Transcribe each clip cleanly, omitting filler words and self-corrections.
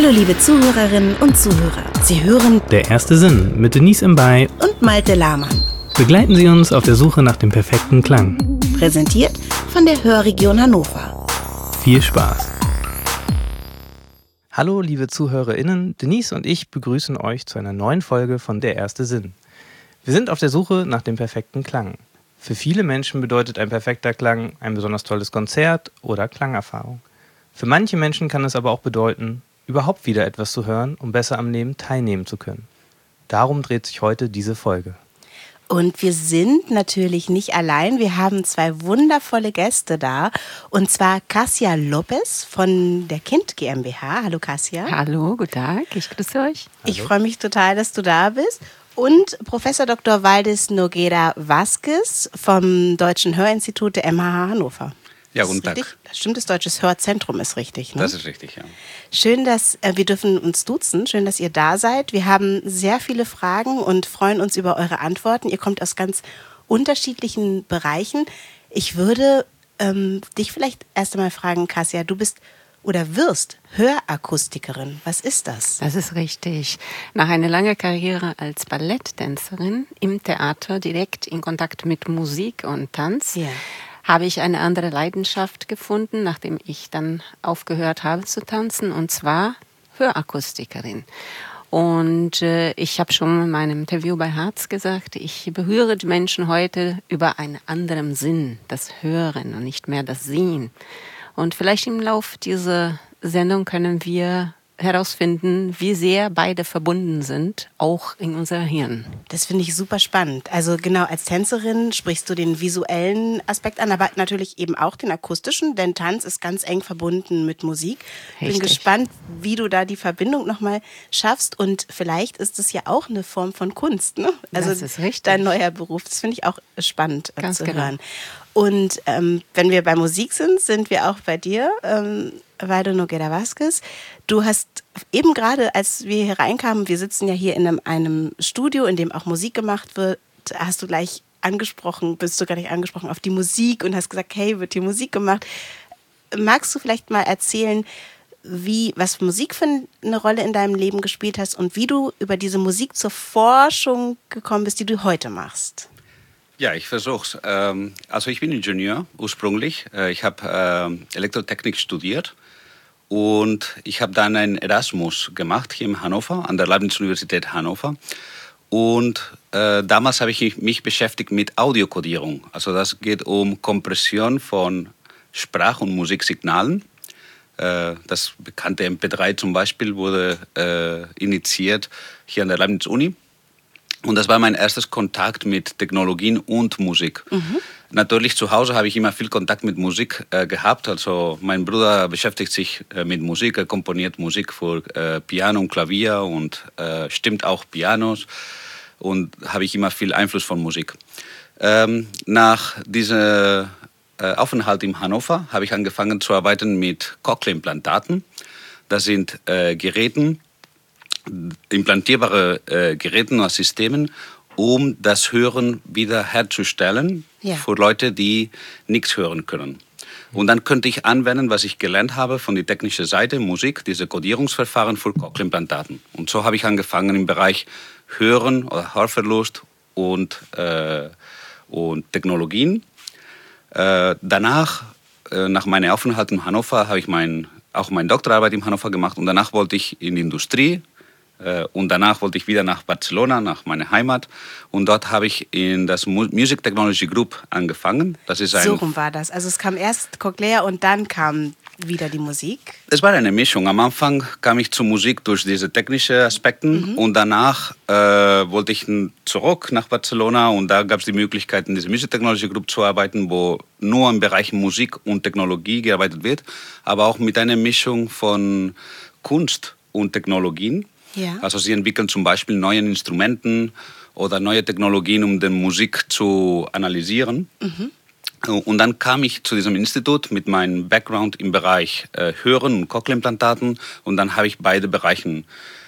Hallo liebe Zuhörerinnen und Zuhörer. Sie hören Der erste Sinn mit Denise Mbay und Malte Lahmann. Begleiten Sie uns auf der Suche nach dem perfekten Klang. Präsentiert von der Hörregion Hannover. Viel Spaß. Hallo liebe ZuhörerInnen, Denise und ich begrüßen euch zu einer neuen Folge von Der erste Sinn. Wir sind auf der Suche nach dem perfekten Klang. Für viele Menschen bedeutet ein perfekter Klang ein besonders tolles Konzert oder Klangerfahrung. Für manche Menschen kann es aber auch bedeuten, überhaupt wieder etwas zu hören, um besser am Leben teilnehmen zu können. Darum dreht sich heute diese Folge. Und wir sind natürlich nicht allein. Wir haben zwei wundervolle Gäste da. Und zwar Kasia Lopez von der Kind GmbH. Hallo Kasia. Hallo, guten Tag. Ich grüße euch. Hallo. Ich freue mich total, dass du da bist. Und Professor Dr. Valdis Nogueira Vázquez vom Deutschen Hörinstitut der MHH Hannover. Ja, guten Tag. Das stimmt, das Deutsches Hörzentrum ist richtig, ne? Das ist richtig, ja. Schön, dass wir dürfen uns duzen. Schön, dass ihr da seid. Wir haben sehr viele Fragen und freuen uns über eure Antworten. Ihr kommt aus ganz unterschiedlichen Bereichen. Ich würde dich vielleicht erst einmal fragen, Kasia, du bist oder wirst Hörakustikerin. Was ist das? Das ist richtig. Nach einer langen Karriere als Balletttänzerin im Theater direkt in Kontakt mit Musik und Tanz, habe ich eine andere Leidenschaft gefunden, nachdem ich dann aufgehört habe zu tanzen, und zwar Hörakustikerin. Und ich habe schon in meinem Interview bei Harz gesagt, ich berühre die Menschen heute über einen anderen Sinn, das Hören und nicht mehr das Sehen. Und vielleicht im Laufe dieser Sendung können wir herausfinden, wie sehr beide verbunden sind, auch in unser Hirn. Das finde ich super spannend. Also genau, als Tänzerin sprichst du den visuellen Aspekt an, aber natürlich eben auch den akustischen, denn Tanz ist ganz eng verbunden mit Musik. Bin gespannt, wie du da die Verbindung nochmal schaffst, und vielleicht ist es ja auch eine Form von Kunst, ne? Also das ist richtig. Dein neuer Beruf, das finde ich auch spannend ganz zu genau. hören. Und wenn wir bei Musik sind wir auch bei dir, Valdis Nogueira Vázquez. Du hast eben gerade, als wir hier reinkamen, wir sitzen ja hier in einem Studio, in dem auch Musik gemacht wird, bist du gleich angesprochen auf die Musik und hast gesagt, hey, wird hier Musik gemacht. Magst du vielleicht mal erzählen, was Musik für eine Rolle in deinem Leben gespielt hast und wie du über diese Musik zur Forschung gekommen bist, die du heute machst? Ja, ich versuch's. Also ich bin Ingenieur ursprünglich. Ich habe Elektrotechnik studiert und ich habe dann einen Erasmus gemacht hier in Hannover, an der Leibniz-Universität Hannover. Und damals habe ich mich beschäftigt mit Audiokodierung. Also das geht um Kompression von Sprach- und Musiksignalen. Das bekannte MP3 zum Beispiel wurde initiiert hier an der Leibniz-Uni. Und das war mein erstes Kontakt mit Technologien und Musik. Mhm. Natürlich zu Hause habe ich immer viel Kontakt mit Musik gehabt. Also mein Bruder beschäftigt sich mit Musik, er komponiert Musik für Piano und Klavier und stimmt auch Pianos. Und habe ich immer viel Einfluss von Musik. Nach diesem Aufenthalt in Hannover habe ich angefangen zu arbeiten mit Cochlea-Implantaten. Das sind implantierbare Geräte oder Systemen, um das Hören wiederherzustellen für Leute, die nichts hören können. Und dann könnte ich anwenden, was ich gelernt habe von der technischen Seite, Musik, diese Kodierungsverfahren für Cochlea-Implantaten. Und so habe ich angefangen im Bereich Hören oder Hörverlust und Technologien. Danach, nach meinem Aufenthalt in Hannover, habe ich auch meine Doktorarbeit in Hannover gemacht, und danach wollte ich in die Industrie. Und danach wollte ich wieder nach Barcelona, nach meiner Heimat. Und dort habe ich in das Music Technology Group angefangen. So rum war das. Also es kam erst Cochlea und dann kam wieder die Musik? Es war eine Mischung. Am Anfang kam ich zur Musik durch diese technischen Aspekte. Und danach wollte ich zurück nach Barcelona. Und da gab es die Möglichkeit, in dieser Music Technology Group zu arbeiten, wo nur im Bereich Musik und Technologie gearbeitet wird. Aber auch mit einer Mischung von Kunst und Technologien. Ja. Also sie entwickeln zum Beispiel neue Instrumenten oder neue Technologien, um die Musik zu analysieren. Mhm. Und dann kam ich zu diesem Institut mit meinem Background im Bereich Hören und Cochlea-Implantaten, und dann habe ich beide Bereiche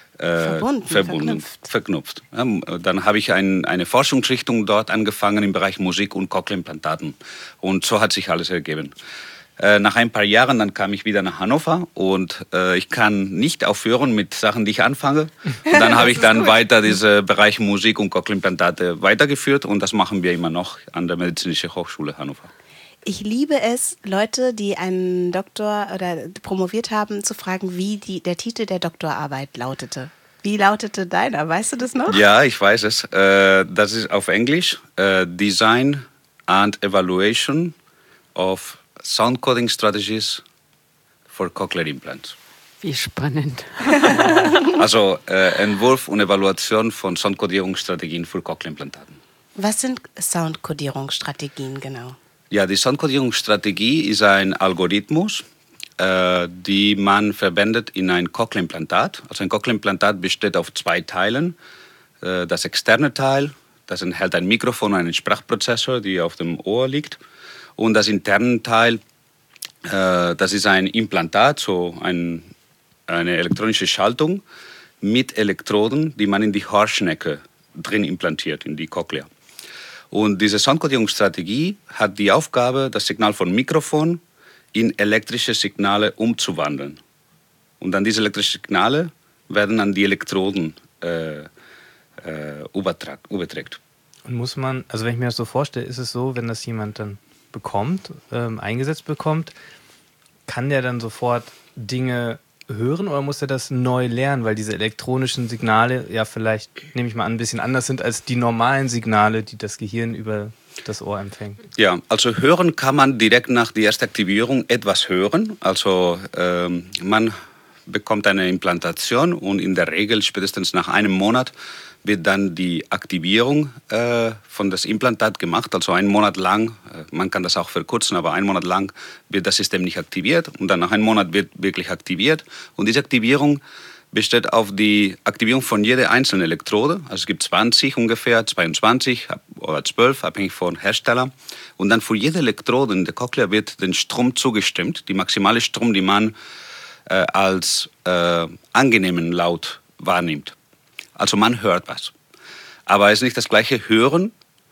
verknüpft. Ja, dann habe ich eine Forschungsrichtung dort angefangen im Bereich Musik und Cochlea-Implantaten. Und so hat sich alles ergeben. Nach ein paar Jahren, dann kam ich wieder nach Hannover und ich kann nicht aufhören mit Sachen, die ich anfange. Und dann habe ich dann weiter diesen Bereich Musik und Cochlea-Implantate weitergeführt und das machen wir immer noch an der Medizinischen Hochschule Hannover. Ich liebe es, Leute, die einen Doktor oder promoviert haben, zu fragen, wie der Titel der Doktorarbeit lautete. Wie lautete deiner? Weißt du das noch? Ja, ich weiß es. Das ist auf Englisch Design and Evaluation of Sound Coding Strategies for Cochlear Implants. Wie spannend. Also Entwurf und Evaluation von Soundkodierungsstrategien für Cochlea-Implantaten. Was sind Soundkodierungsstrategien genau? Ja, die Soundkodierungsstrategie ist ein Algorithmus, die man verwendet in ein Cochlea-Implantat. Also ein Cochlea-Implantat besteht auf 2 Teilen. Das externe Teil, das enthält ein Mikrofon und einen Sprachprozessor, die auf dem Ohr liegt. Und das interne Teil, das ist ein Implantat, so eine elektronische Schaltung mit Elektroden, die man in die Hörschnecke drin implantiert, in die Cochlea. Und diese Soundkodierungsstrategie hat die Aufgabe, das Signal von Mikrofon in elektrische Signale umzuwandeln. Und dann diese elektrischen Signale werden an die Elektroden überträgt. Und muss man, also wenn ich mir das so vorstelle, ist es so, wenn das jemand dann bekommt, eingesetzt bekommt, kann der dann sofort Dinge hören oder muss er das neu lernen, weil diese elektronischen Signale ja vielleicht, nehme ich mal an, ein bisschen anders sind als die normalen Signale, die das Gehirn über das Ohr empfängt? Ja, also hören kann man direkt nach der ersten Aktivierung etwas hören. Also man bekommt eine Implantation und in der Regel spätestens nach einem Monat wird dann die Aktivierung von das Implantat gemacht. Also einen Monat lang, man kann das auch verkürzen, aber einen Monat lang wird das System nicht aktiviert und dann nach einem Monat wird wirklich aktiviert. Und diese Aktivierung besteht auf die Aktivierung von jeder einzelnen Elektrode. Also es gibt 20 ungefähr, 22 oder 12, abhängig von Hersteller. Und dann für jede Elektrode in der Cochlea wird den Strom zugestimmt, die maximale Strom, die man als angenehmen Laut wahrnimmt. Also man hört was. Aber es ist nicht das gleiche Hören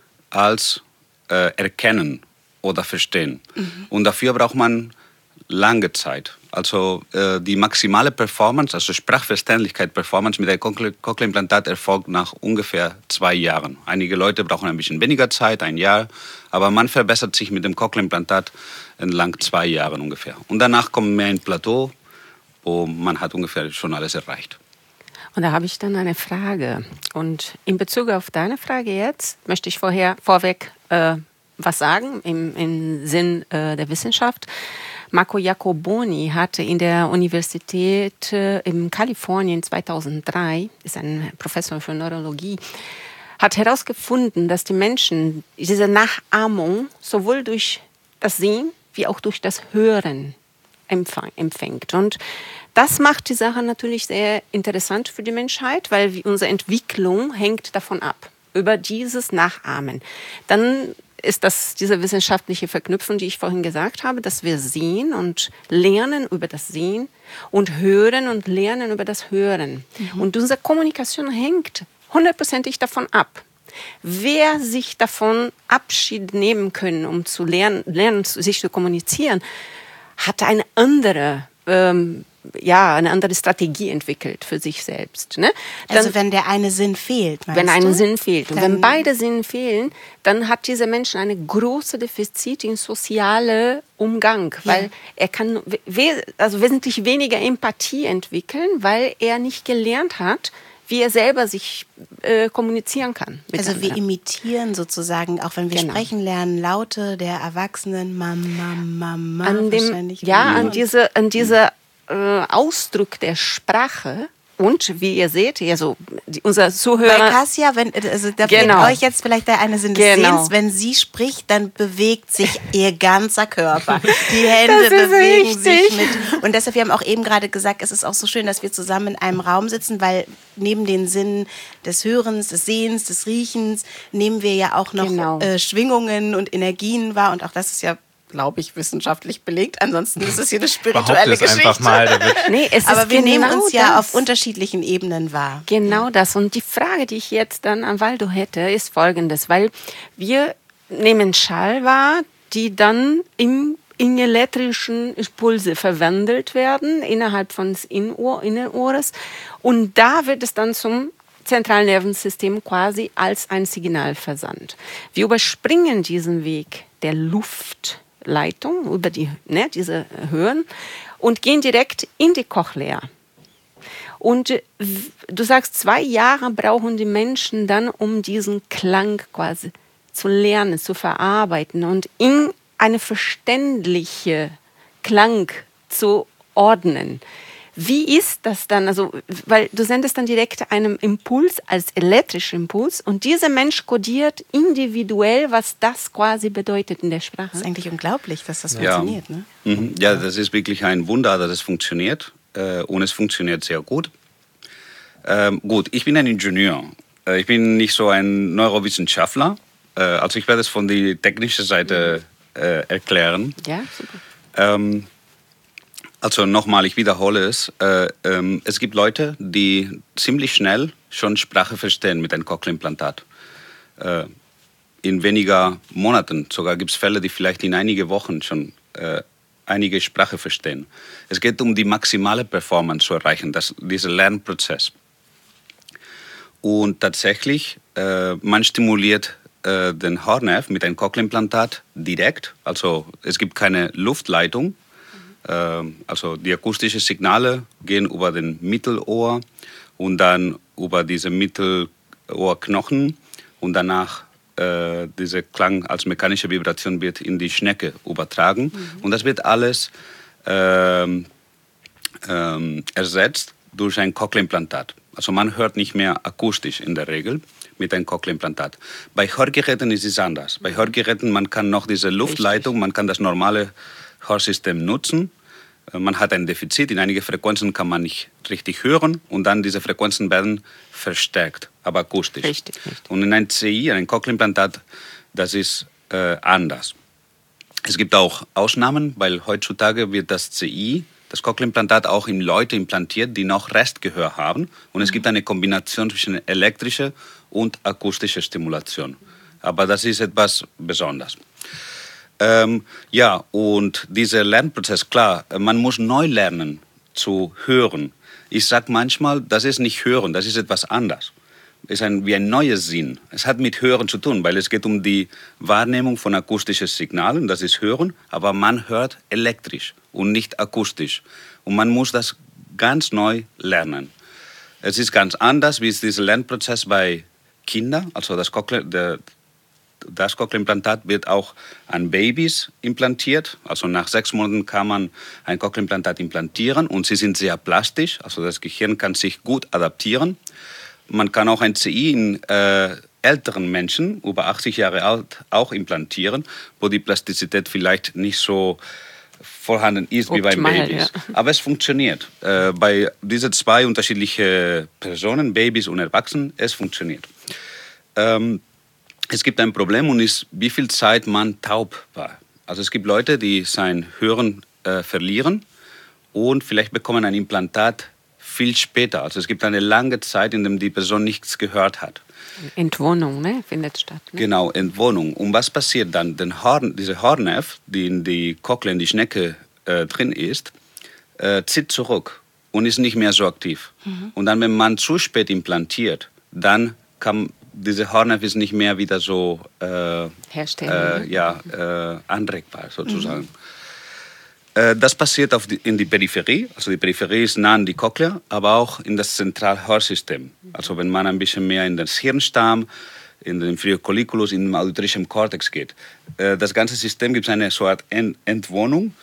als Erkennen oder Verstehen. Und dafür braucht man lange Zeit. Also die maximale Performance, also Sprachverständlichkeit, Performance mit einem Cochlea-Implantat erfolgt nach ungefähr 2 Jahren. Einige Leute brauchen ein bisschen weniger Zeit, 1 Jahr. Aber man verbessert sich mit dem Cochlea-Implantat entlang 2 Jahren ungefähr. Und danach kommt mehr ein Plateau, wo man hat ungefähr schon alles erreicht. Und da habe ich dann eine Frage. Und in Bezug auf deine Frage jetzt möchte ich vorweg was sagen im Sinn der Wissenschaft. Marco Iacoboni hatte in der Universität in Kalifornien 2003, ist ein Professor für Neurologie, hat herausgefunden, dass die Menschen diese Nachahmung sowohl durch das Sehen wie auch durch das Hören empfängt. Und das macht die Sache natürlich sehr interessant für die Menschheit, weil unsere Entwicklung hängt davon ab, über dieses Nachahmen. Dann ist das diese wissenschaftliche Verknüpfung, die ich vorhin gesagt habe, dass wir sehen und lernen über das Sehen und hören und lernen über das Hören. Und unsere Kommunikation hängt 100%ig davon ab. Wer sich davon Abschied nehmen können, um zu lernen, sich zu kommunizieren, hat eine andere Strategie entwickelt für sich selbst. Ne? Dann, also wenn der eine Sinn fehlt, meinst wenn du? ein Sinn fehlt. Und wenn beide Sinne fehlen, dann hat dieser Mensch eine große Defizit in soziale Umgang, weil er kann wesentlich weniger Empathie entwickeln, weil er nicht gelernt hat, wie er selber sich kommunizieren kann. Also wir imitieren sozusagen, auch wenn wir sprechen lernen, Laute der Erwachsenen, Mama, wahrscheinlich. An dieser Ausdruck der Sprache. Und wie ihr seht, unser Zuhörer... Bei Kasia, da fehlt euch jetzt vielleicht der eine Sinn des Sehens, wenn sie spricht, dann bewegt sich ihr ganzer Körper. Die Hände bewegen sich mit. Und deshalb, wir haben auch eben gerade gesagt, es ist auch so schön, dass wir zusammen in einem Raum sitzen, weil neben den Sinnen des Hörens, des Sehens, des Riechens, nehmen wir ja auch noch Schwingungen und Energien wahr. Und auch das ist ja, glaube ich, wissenschaftlich belegt. Ansonsten ist es hier eine spirituelle Geschichte. Einfach mal, aber wir nehmen uns ja auf unterschiedlichen Ebenen wahr. Genau das. Und die Frage, die ich jetzt dann an Waldo hätte, ist folgendes. Weil wir nehmen Schall wahr, die dann im in elektrischen Impulse verwandelt werden innerhalb des Innenohres. Und da wird es dann zum Zentralnervensystem quasi als ein Signal versandt. Wir überspringen diesen Weg der Luftleitung über diese Höhen und gehen direkt in die Cochlea. Und du sagst, 2 Jahre brauchen die Menschen dann, um diesen Klang quasi zu lernen, zu verarbeiten und in eine verständliche Klang zu ordnen. Wie ist das dann? Also, weil du sendest dann direkt einen Impuls als elektrischen Impuls und dieser Mensch kodiert individuell, was das quasi bedeutet in der Sprache. Das ist eigentlich unglaublich, dass das funktioniert. Ne? Ja, das ist wirklich ein Wunder, dass es funktioniert. Und es funktioniert sehr gut. Gut, ich bin ein Ingenieur. Ich bin nicht so ein Neurowissenschaftler. Also ich werde es von der technischen Seite erklären. Ja, super. Also nochmal, ich wiederhole es. Es gibt Leute, die ziemlich schnell schon Sprache verstehen mit einem Cochlea-Implantat. In weniger Monaten. Sogar gibt es Fälle, die vielleicht in einige Wochen schon einige Sprache verstehen. Es geht um die maximale Performance zu erreichen, dieser Lernprozess. Und tatsächlich, man stimuliert den Haarnerv mit einem Cochlea-Implantat direkt. Also es gibt keine Luftleitung. Also die akustischen Signale gehen über den Mittelohr und dann über diese Mittelohrknochen und danach dieser Klang als mechanische Vibration wird in die Schnecke übertragen. Und das wird alles ersetzt durch ein Cochlea-Implantat. Also man hört nicht mehr akustisch in der Regel mit einem Cochlea-Implantat. Bei Hörgeräten ist es anders. Bei Hörgeräten man kann noch diese Luftleitung, man kann das normale Hörsystem nutzen. Man hat ein Defizit, in einige Frequenzen kann man nicht richtig hören und dann diese Frequenzen werden verstärkt, aber akustisch. Richtig. Und in einem CI, ein Cochlea-Implantat, das ist anders. Es gibt auch Ausnahmen, weil heutzutage wird das CI, das Cochlea-Implantat, auch in Leute implantiert, die noch Restgehör haben. Und es gibt eine Kombination zwischen elektrischer und akustischer Stimulation. Aber das ist etwas Besonderes. Ja, und dieser Lernprozess, klar, man muss neu lernen zu hören. Ich sage manchmal, das ist nicht Hören, das ist etwas anderes. Es ist wie ein neues Sinn. Es hat mit Hören zu tun, weil es geht um die Wahrnehmung von akustischen Signalen, das ist Hören, aber man hört elektrisch und nicht akustisch. Und man muss das ganz neu lernen. Es ist ganz anders, wie ist dieser Lernprozess bei Kindern, also das Cochlea-Implantat wird auch an Babys implantiert. Also nach 6 Monaten kann man ein Cochlea-Implantat implantieren und sie sind sehr plastisch. Also das Gehirn kann sich gut adaptieren. Man kann auch ein CI in älteren Menschen, über 80 Jahre alt, auch implantieren, wo die Plastizität vielleicht nicht so vorhanden ist wie bei Babys. Ja. Aber es funktioniert. Bei diesen 2 unterschiedlichen Personen, Babys und Erwachsenen, es funktioniert. Es gibt ein Problem und ist, wie viel Zeit man taub war. Also es gibt Leute, die sein Hören verlieren und vielleicht bekommen ein Implantat viel später. Also es gibt eine lange Zeit, in der die Person nichts gehört hat. Entwöhnung, ne? Findet statt. Ne? Genau, Entwöhnung. Und was passiert dann? Dieser Haarnerv, die in die Cochlea, in die Schnecke drin ist, zieht zurück und ist nicht mehr so aktiv. Und dann, wenn man zu spät implantiert, dann kann dieser Haarnerv ist nicht mehr wieder so anregbar sozusagen. Das passiert in die Peripherie, also die Peripherie ist nah an die Cochlea, aber auch in das Zentralhörsystem. Also wenn man ein bisschen mehr in das Hirnstamm, in den inferior colliculus, in den auditorischen Kortex geht. Das ganze System gibt eine so Art Entwöhnung.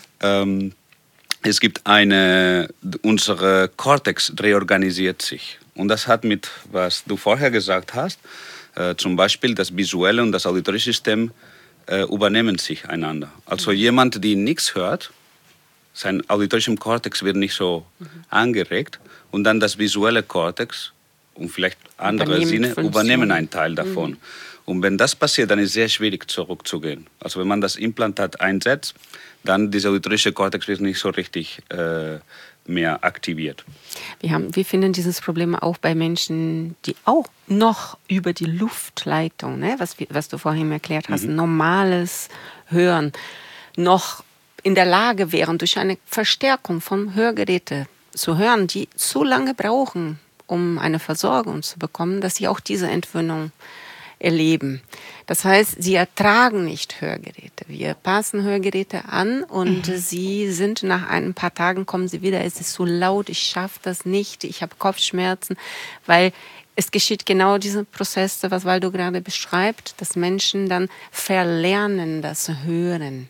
Es gibt unsere Kortex reorganisiert sich. Und das hat mit, was du vorher gesagt hast, zum Beispiel das visuelle und das auditorische System übernehmen sich einander. Also jemand, der nichts hört, sein auditorischer Kortex wird nicht so angeregt und dann das visuelle Kortex und vielleicht andere Sinne übernehmen einen Teil davon. Und wenn das passiert, dann ist es sehr schwierig zurückzugehen. Also wenn man das Implantat einsetzt, dann dieser auditorische Kortex wird nicht so richtig mehr aktiviert. Wir finden dieses Problem auch bei Menschen, die auch noch über die Luftleitung, ne, was du vorhin erklärt hast, normales Hören, noch in der Lage wären, durch eine Verstärkung von Hörgeräten zu hören, die so lange brauchen, um eine Versorgung zu bekommen, dass sie auch diese Entwöhnung erleben. Das heißt, sie ertragen nicht Hörgeräte. Wir passen Hörgeräte an und sie sind nach ein paar Tagen, kommen sie wieder, es ist so laut, ich schaffe das nicht, ich habe Kopfschmerzen, weil es geschieht genau dieser Prozess, was Waldo gerade beschreibt, dass Menschen dann verlernen das Hören.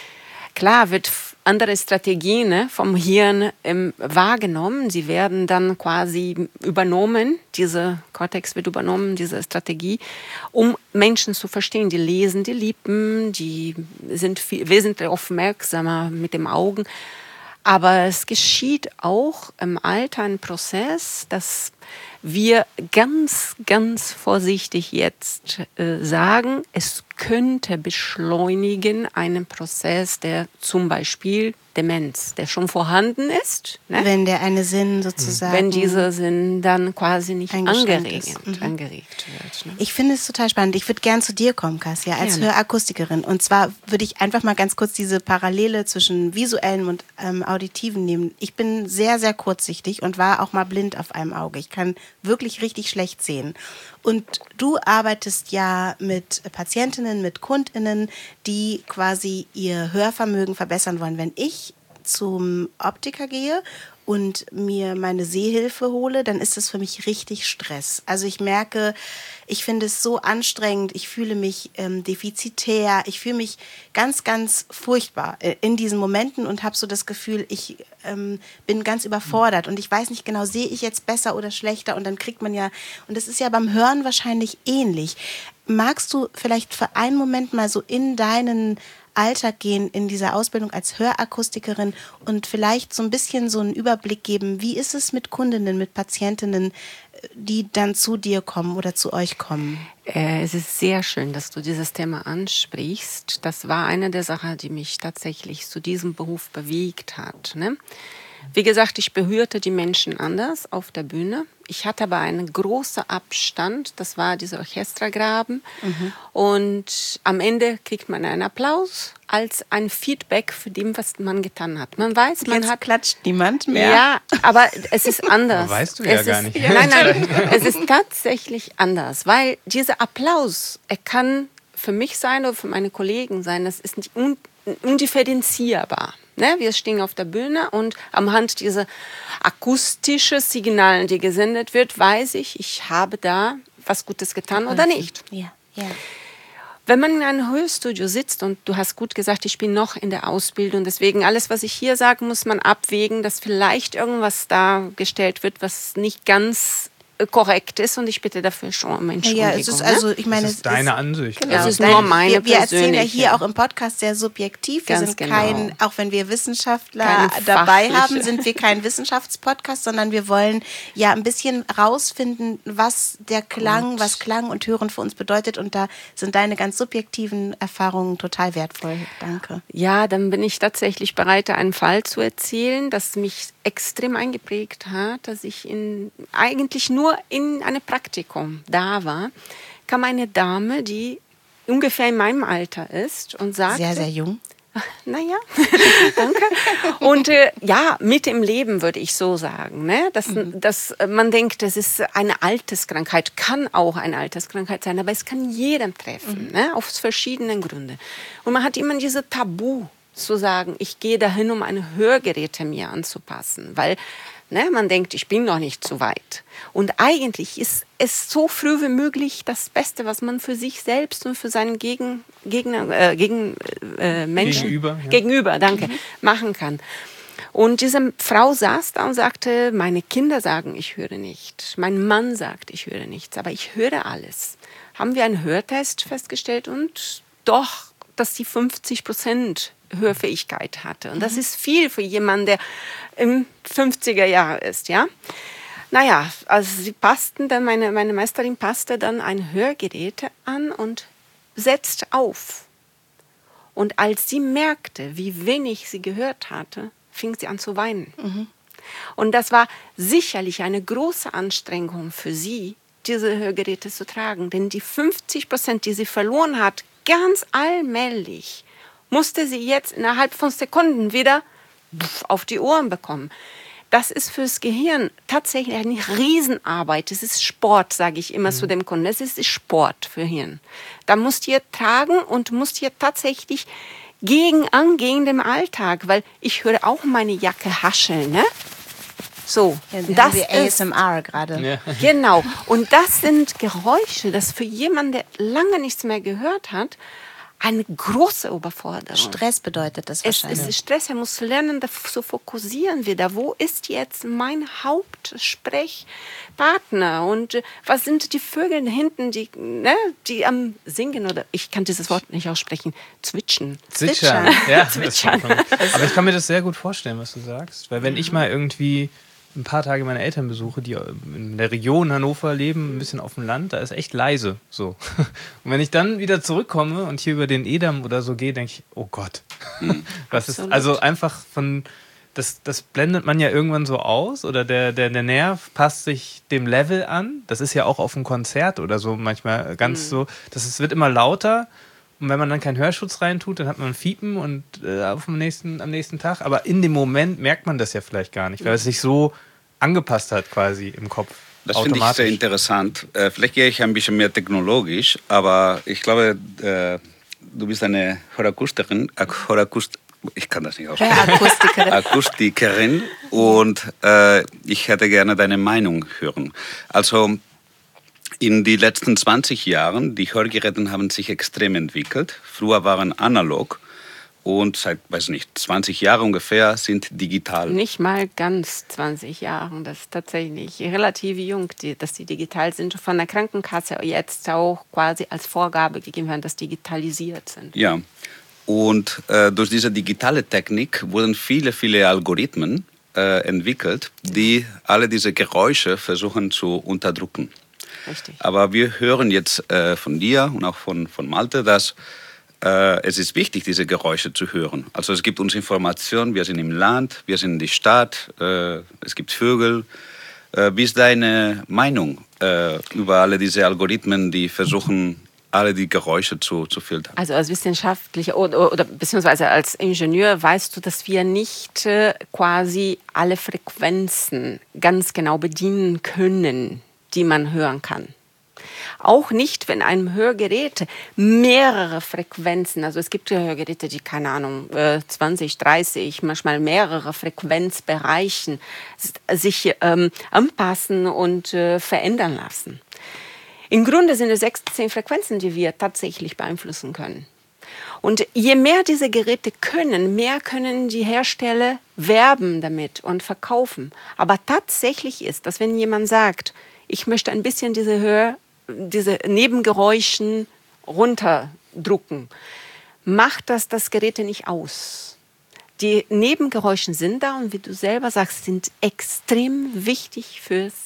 Klar wird andere Strategien, ne, vom Hirn wahrgenommen. Sie werden dann quasi übernommen, diese Cortex wird übernommen, diese Strategie, um Menschen zu verstehen. Die lesen die Lippen, die sind wesentlich aufmerksamer mit den Augen. Aber es geschieht auch im Alter ein Prozess, dass wir ganz, ganz vorsichtig jetzt sagen, es könnte beschleunigen einen Prozess, der zum Beispiel Demenz, der schon vorhanden ist. Ne? Wenn der eine Sinn sozusagen... Wenn dieser Sinn dann quasi nicht angeregt wird. Ne? Ich finde es total spannend. Ich würde gern zu dir kommen, Kasia, als Hörakustikerin. Und zwar würde ich einfach mal ganz kurz diese Parallele zwischen visuellem und auditiven nehmen. Ich bin sehr, sehr kurzsichtig und war auch mal blind auf einem Auge. Ich kann wirklich richtig schlecht sehen. Und du arbeitest ja mit Patientinnen, mit KundInnen, die quasi ihr Hörvermögen verbessern wollen. Wenn ich zum Optiker gehe und mir meine Sehhilfe hole, dann ist das für mich richtig Stress. Also ich merke, ich finde es so anstrengend, ich fühle mich defizitär, ich fühle mich ganz, ganz furchtbar in diesen Momenten und habe so das Gefühl, ich bin ganz überfordert und ich weiß nicht genau, sehe ich jetzt besser oder schlechter und dann kriegt man ja, und das ist ja beim Hören wahrscheinlich ähnlich. Magst du vielleicht für einen Moment mal so in deinen Alltag gehen in dieser Ausbildung als Hörakustikerin und vielleicht so ein bisschen so einen Überblick geben, wie ist es mit Kundinnen, mit Patientinnen, die dann zu dir kommen oder zu euch kommen? Es ist sehr schön, dass du dieses Thema ansprichst. Das war eine der Sachen, die mich tatsächlich zu diesem Beruf bewegt hat. Ne? Wie gesagt, ich berührte die Menschen anders auf der Bühne. Ich hatte aber einen großen Abstand, das war dieser Orchestergraben. Und am Ende kriegt man einen Applaus als ein Feedback für dem, was man getan hat. Man weiß, man Jetzt klatscht niemand mehr. Ja, aber es ist anders. Aber weißt du ja gar nicht. Nein, es ist tatsächlich anders, weil dieser Applaus, er kann für mich sein oder für meine Kollegen sein, das ist nicht undifferenzierbar. Ne? Wir stehen auf der Bühne und anhand dieser akustischen Signale, die gesendet wird, weiß ich habe da was Gutes getan oder nicht. Ja. Wenn man in einem Hörstudio sitzt und du hast gut gesagt, ich bin noch in der Ausbildung, deswegen alles, was ich hier sage, muss man abwägen, dass vielleicht irgendwas dargestellt wird, was nicht ganz korrekt ist und ich bitte dafür schon um Entschuldigung. Ja, es ist also, ich meine, das ist deine Ansicht. Genau, es ist nur meine wir erzählen ja persönliche. hier auch im Podcast sehr subjektiv. Wir Ganz sind genau. kein, auch wenn wir Wissenschaftler Keine dabei fachliche. haben, sind wir kein Wissenschaftspodcast, sondern wir wollen ja ein bisschen rausfinden, was der Klang, was Klang und Hören für uns bedeutet und da sind deine ganz subjektiven Erfahrungen total wertvoll. Danke. Ja, dann bin ich tatsächlich bereit, einen Fall zu erzählen, das mich extrem eingeprägt hat, dass ich eigentlich nur in einem Praktikum da war, kam eine Dame, die ungefähr in meinem Alter ist und sagte... Sehr, sehr jung. Naja, danke. Und ja, mit im Leben würde ich so sagen. Ne? Dass man denkt, das ist eine Alterskrankheit, kann auch eine Alterskrankheit sein, aber es kann jeden treffen, ne? Aus verschiedenen Gründen. Und man hat immer diese Tabu zu sagen, ich gehe dahin, um eine Hörgeräte mir anzupassen, weil man denkt, ich bin noch nicht so weit. Und eigentlich ist es so früh wie möglich das Beste, was man für sich selbst und für seinen Menschen gegenüber machen kann. Und diese Frau saß da und sagte, meine Kinder sagen, ich höre nicht. Mein Mann sagt, ich höre nichts, aber ich höre alles. Haben wir einen Hörtest festgestellt und doch, dass sie 50% Hörfähigkeit hatte. Und das ist viel für jemanden, der im 50er Jahr ist, ja. Naja, also sie passten dann, meine Meisterin passte dann ein Hörgerät an und setzte auf. Und als sie merkte, wie wenig sie gehört hatte, fing sie an zu weinen. Und das war sicherlich eine große Anstrengung für sie, diese Hörgeräte zu tragen. Denn die 50%, die sie verloren hat, ganz allmählich, musste sie jetzt innerhalb von Sekunden wieder auf die Ohren bekommen. Das ist fürs Gehirn tatsächlich eine Riesenarbeit. Es ist Sport, sage ich immer zu dem Kunden. Es ist Sport für Hirn. Da musst ihr tragen und musst ihr tatsächlich gegen dem Alltag, weil ich höre auch meine Jacke hascheln, ne? So, Ja, das wir ist ASMR gerade. Ja. genau. Und das sind Geräusche, das für jemanden, der lange nichts mehr gehört hat, eine große Überforderung. Stress bedeutet das Es wahrscheinlich. ist Stress, er muss lernen, zu fokussieren wieder. Wo ist jetzt mein Hauptsprechpartner? Und was sind die Vögel da hinten, die am Singen oder, ich kann dieses Wort nicht aussprechen, zwitschern. Zwitschern. Ja, Zwitschern. Aber ich kann mir das sehr gut vorstellen, was du sagst. Weil wenn ich mal irgendwie ein paar Tage meine Eltern besuche, die in der Region Hannover leben, ein bisschen auf dem Land, da ist echt leise. So. Und wenn ich dann wieder zurückkomme und hier über den Edam oder so gehe, denke ich, oh Gott. Was ist, also einfach das blendet man ja irgendwann so aus oder der Nerv passt sich dem Level an. Das ist ja auch auf einem Konzert oder so manchmal ganz so, es wird immer lauter. Und wenn man dann keinen Hörschutz reintut, dann hat man ein Fiepen und am nächsten Tag. Aber in dem Moment merkt man das ja vielleicht gar nicht, weil es sich so angepasst hat quasi im Kopf. Das finde ich sehr interessant. Vielleicht gehe ich ein bisschen mehr technologisch, aber ich glaube, du bist eine Hörakustikerin. Ich kann das nicht aussprechen. Akustikerin. Und ich hätte gerne deine Meinung hören. Also in den letzten 20 Jahren, die Hörgeräte haben sich extrem entwickelt. Früher waren analog und seit, 20 Jahren ungefähr sind digital. Nicht mal ganz 20 Jahre, das ist tatsächlich relativ jung, dass die digital sind. Von der Krankenkasse jetzt auch quasi als Vorgabe gegeben werden, dass digitalisiert sind. Ja, und durch diese digitale Technik wurden viele Algorithmen entwickelt, die alle diese Geräusche versuchen zu unterdrücken. Richtig. Aber wir hören jetzt von dir und auch von Malte, dass es ist wichtig, diese Geräusche zu hören. Also es gibt uns Informationen, wir sind im Land, wir sind in der Stadt, es gibt Vögel. Wie ist deine Meinung über alle diese Algorithmen, die versuchen, alle die Geräusche zu filtern? Also als Wissenschaftlicher oder beziehungsweise als Ingenieur weißt du, dass wir nicht quasi alle Frequenzen ganz genau bedienen können, die man hören kann. Auch nicht, wenn einem Hörgerät mehrere Frequenzen, also es gibt ja Hörgeräte, die, keine Ahnung, 20, 30, manchmal mehrere Frequenzbereichen sich anpassen und verändern lassen. Im Grunde sind es 16 Frequenzen, die wir tatsächlich beeinflussen können. Und je mehr diese Geräte können, mehr können die Hersteller werben damit und verkaufen. Aber tatsächlich ist, dass wenn jemand sagt, ich möchte ein bisschen diese Nebengeräuschen runterdrucken, macht das Gerät nicht aus. Die Nebengeräusche sind da und wie du selber sagst, sind extrem wichtig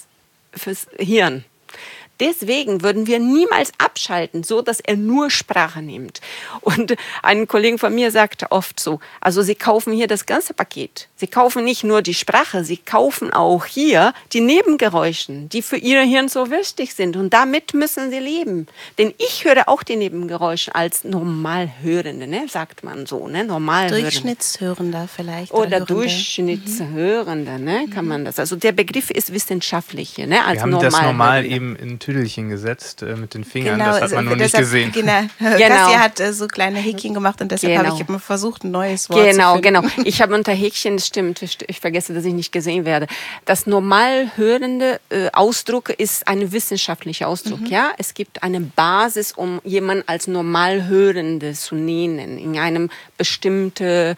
fürs Hirn. Deswegen würden wir niemals abschalten, so dass er nur Sprache nimmt. Und ein Kollege von mir sagte oft so, also Sie kaufen hier das ganze Paket. Sie kaufen nicht nur die Sprache, Sie kaufen auch hier die Nebengeräusche, die für Ihr Hirn so wichtig sind. Und damit müssen Sie leben. Denn ich höre auch die Nebengeräusche als Normalhörende, ne? Sagt man so, ne? Normalhörende. Durchschnittshörender vielleicht. Oder Durchschnittshörender, ne? Kann man das. Also der Begriff ist wissenschaftlich, ne? Als wir haben das normal eben in Tüdelchen gesetzt mit den Fingern, genau, das hat man noch nicht gesehen. Genau. Kassia hat so kleine Häkchen gemacht und deshalb habe ich immer versucht, ein neues Wort zu finden. Genau. Ich habe unter Häkchen, das stimmt, ich vergesse, dass ich nicht gesehen werde. Das normalhörende Ausdruck ist ein wissenschaftlicher Ausdruck. Ja? Es gibt eine Basis, um jemanden als Normalhörende zu nennen, in einem bestimmten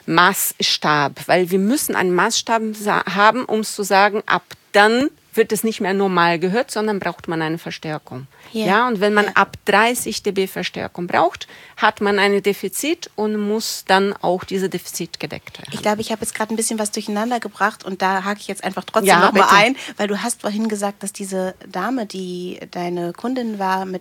Maßstab. Weil wir müssen einen Maßstab haben, um zu sagen, ab dann wird es nicht mehr normal gehört, sondern braucht man eine Verstärkung. Ja, und wenn man ab 30 dB Verstärkung braucht, hat man ein Defizit und muss dann auch diese Defizit gedeckt werden. Ich glaube, ich habe jetzt gerade ein bisschen was durcheinander gebracht und da hake ich jetzt einfach trotzdem noch mal ein, weil du hast vorhin gesagt, dass diese Dame, die deine Kundin war mit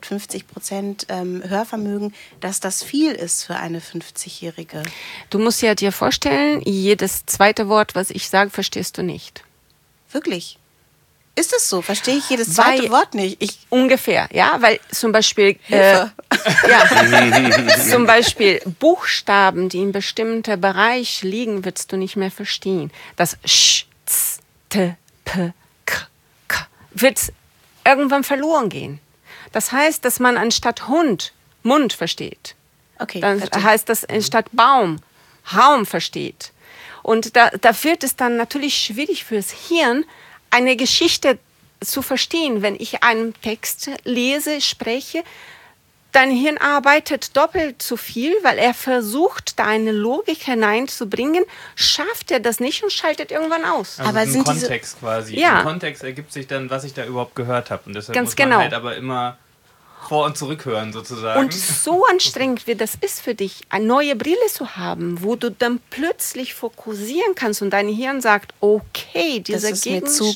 50% Hörvermögen, dass das viel ist für eine 50-Jährige. Du musst ja dir vorstellen, jedes zweite Wort, was ich sage, verstehst du nicht. Wirklich? Ist es so? Verstehe ich jedes zweite Wort nicht? Ungefähr, ja, weil zum Beispiel Ja. Zum Beispiel Buchstaben, die in bestimmten Bereich liegen, wirst du nicht mehr verstehen. Das Sch, Z, T, P, K, K wird irgendwann verloren gehen. Das heißt, dass man anstatt Hund Mund versteht. Okay. Dann heißt das anstatt Baum Raum versteht. Und da wird es dann natürlich schwierig fürs Hirn, eine Geschichte zu verstehen. Wenn ich einen Text lese, spreche, dein Hirn arbeitet doppelt so viel, weil er versucht, da eine Logik hineinzubringen, schafft er das nicht und schaltet irgendwann aus. Also aber im Kontext quasi. Ja. Im Kontext ergibt sich dann, was ich da überhaupt gehört habe. Und deshalb Ganz muss man genau. halt aber immer vor- und zurückhören sozusagen. Und so anstrengend, wie das ist für dich, eine neue Brille zu haben, wo du dann plötzlich fokussieren kannst und dein Hirn sagt, okay, dieser das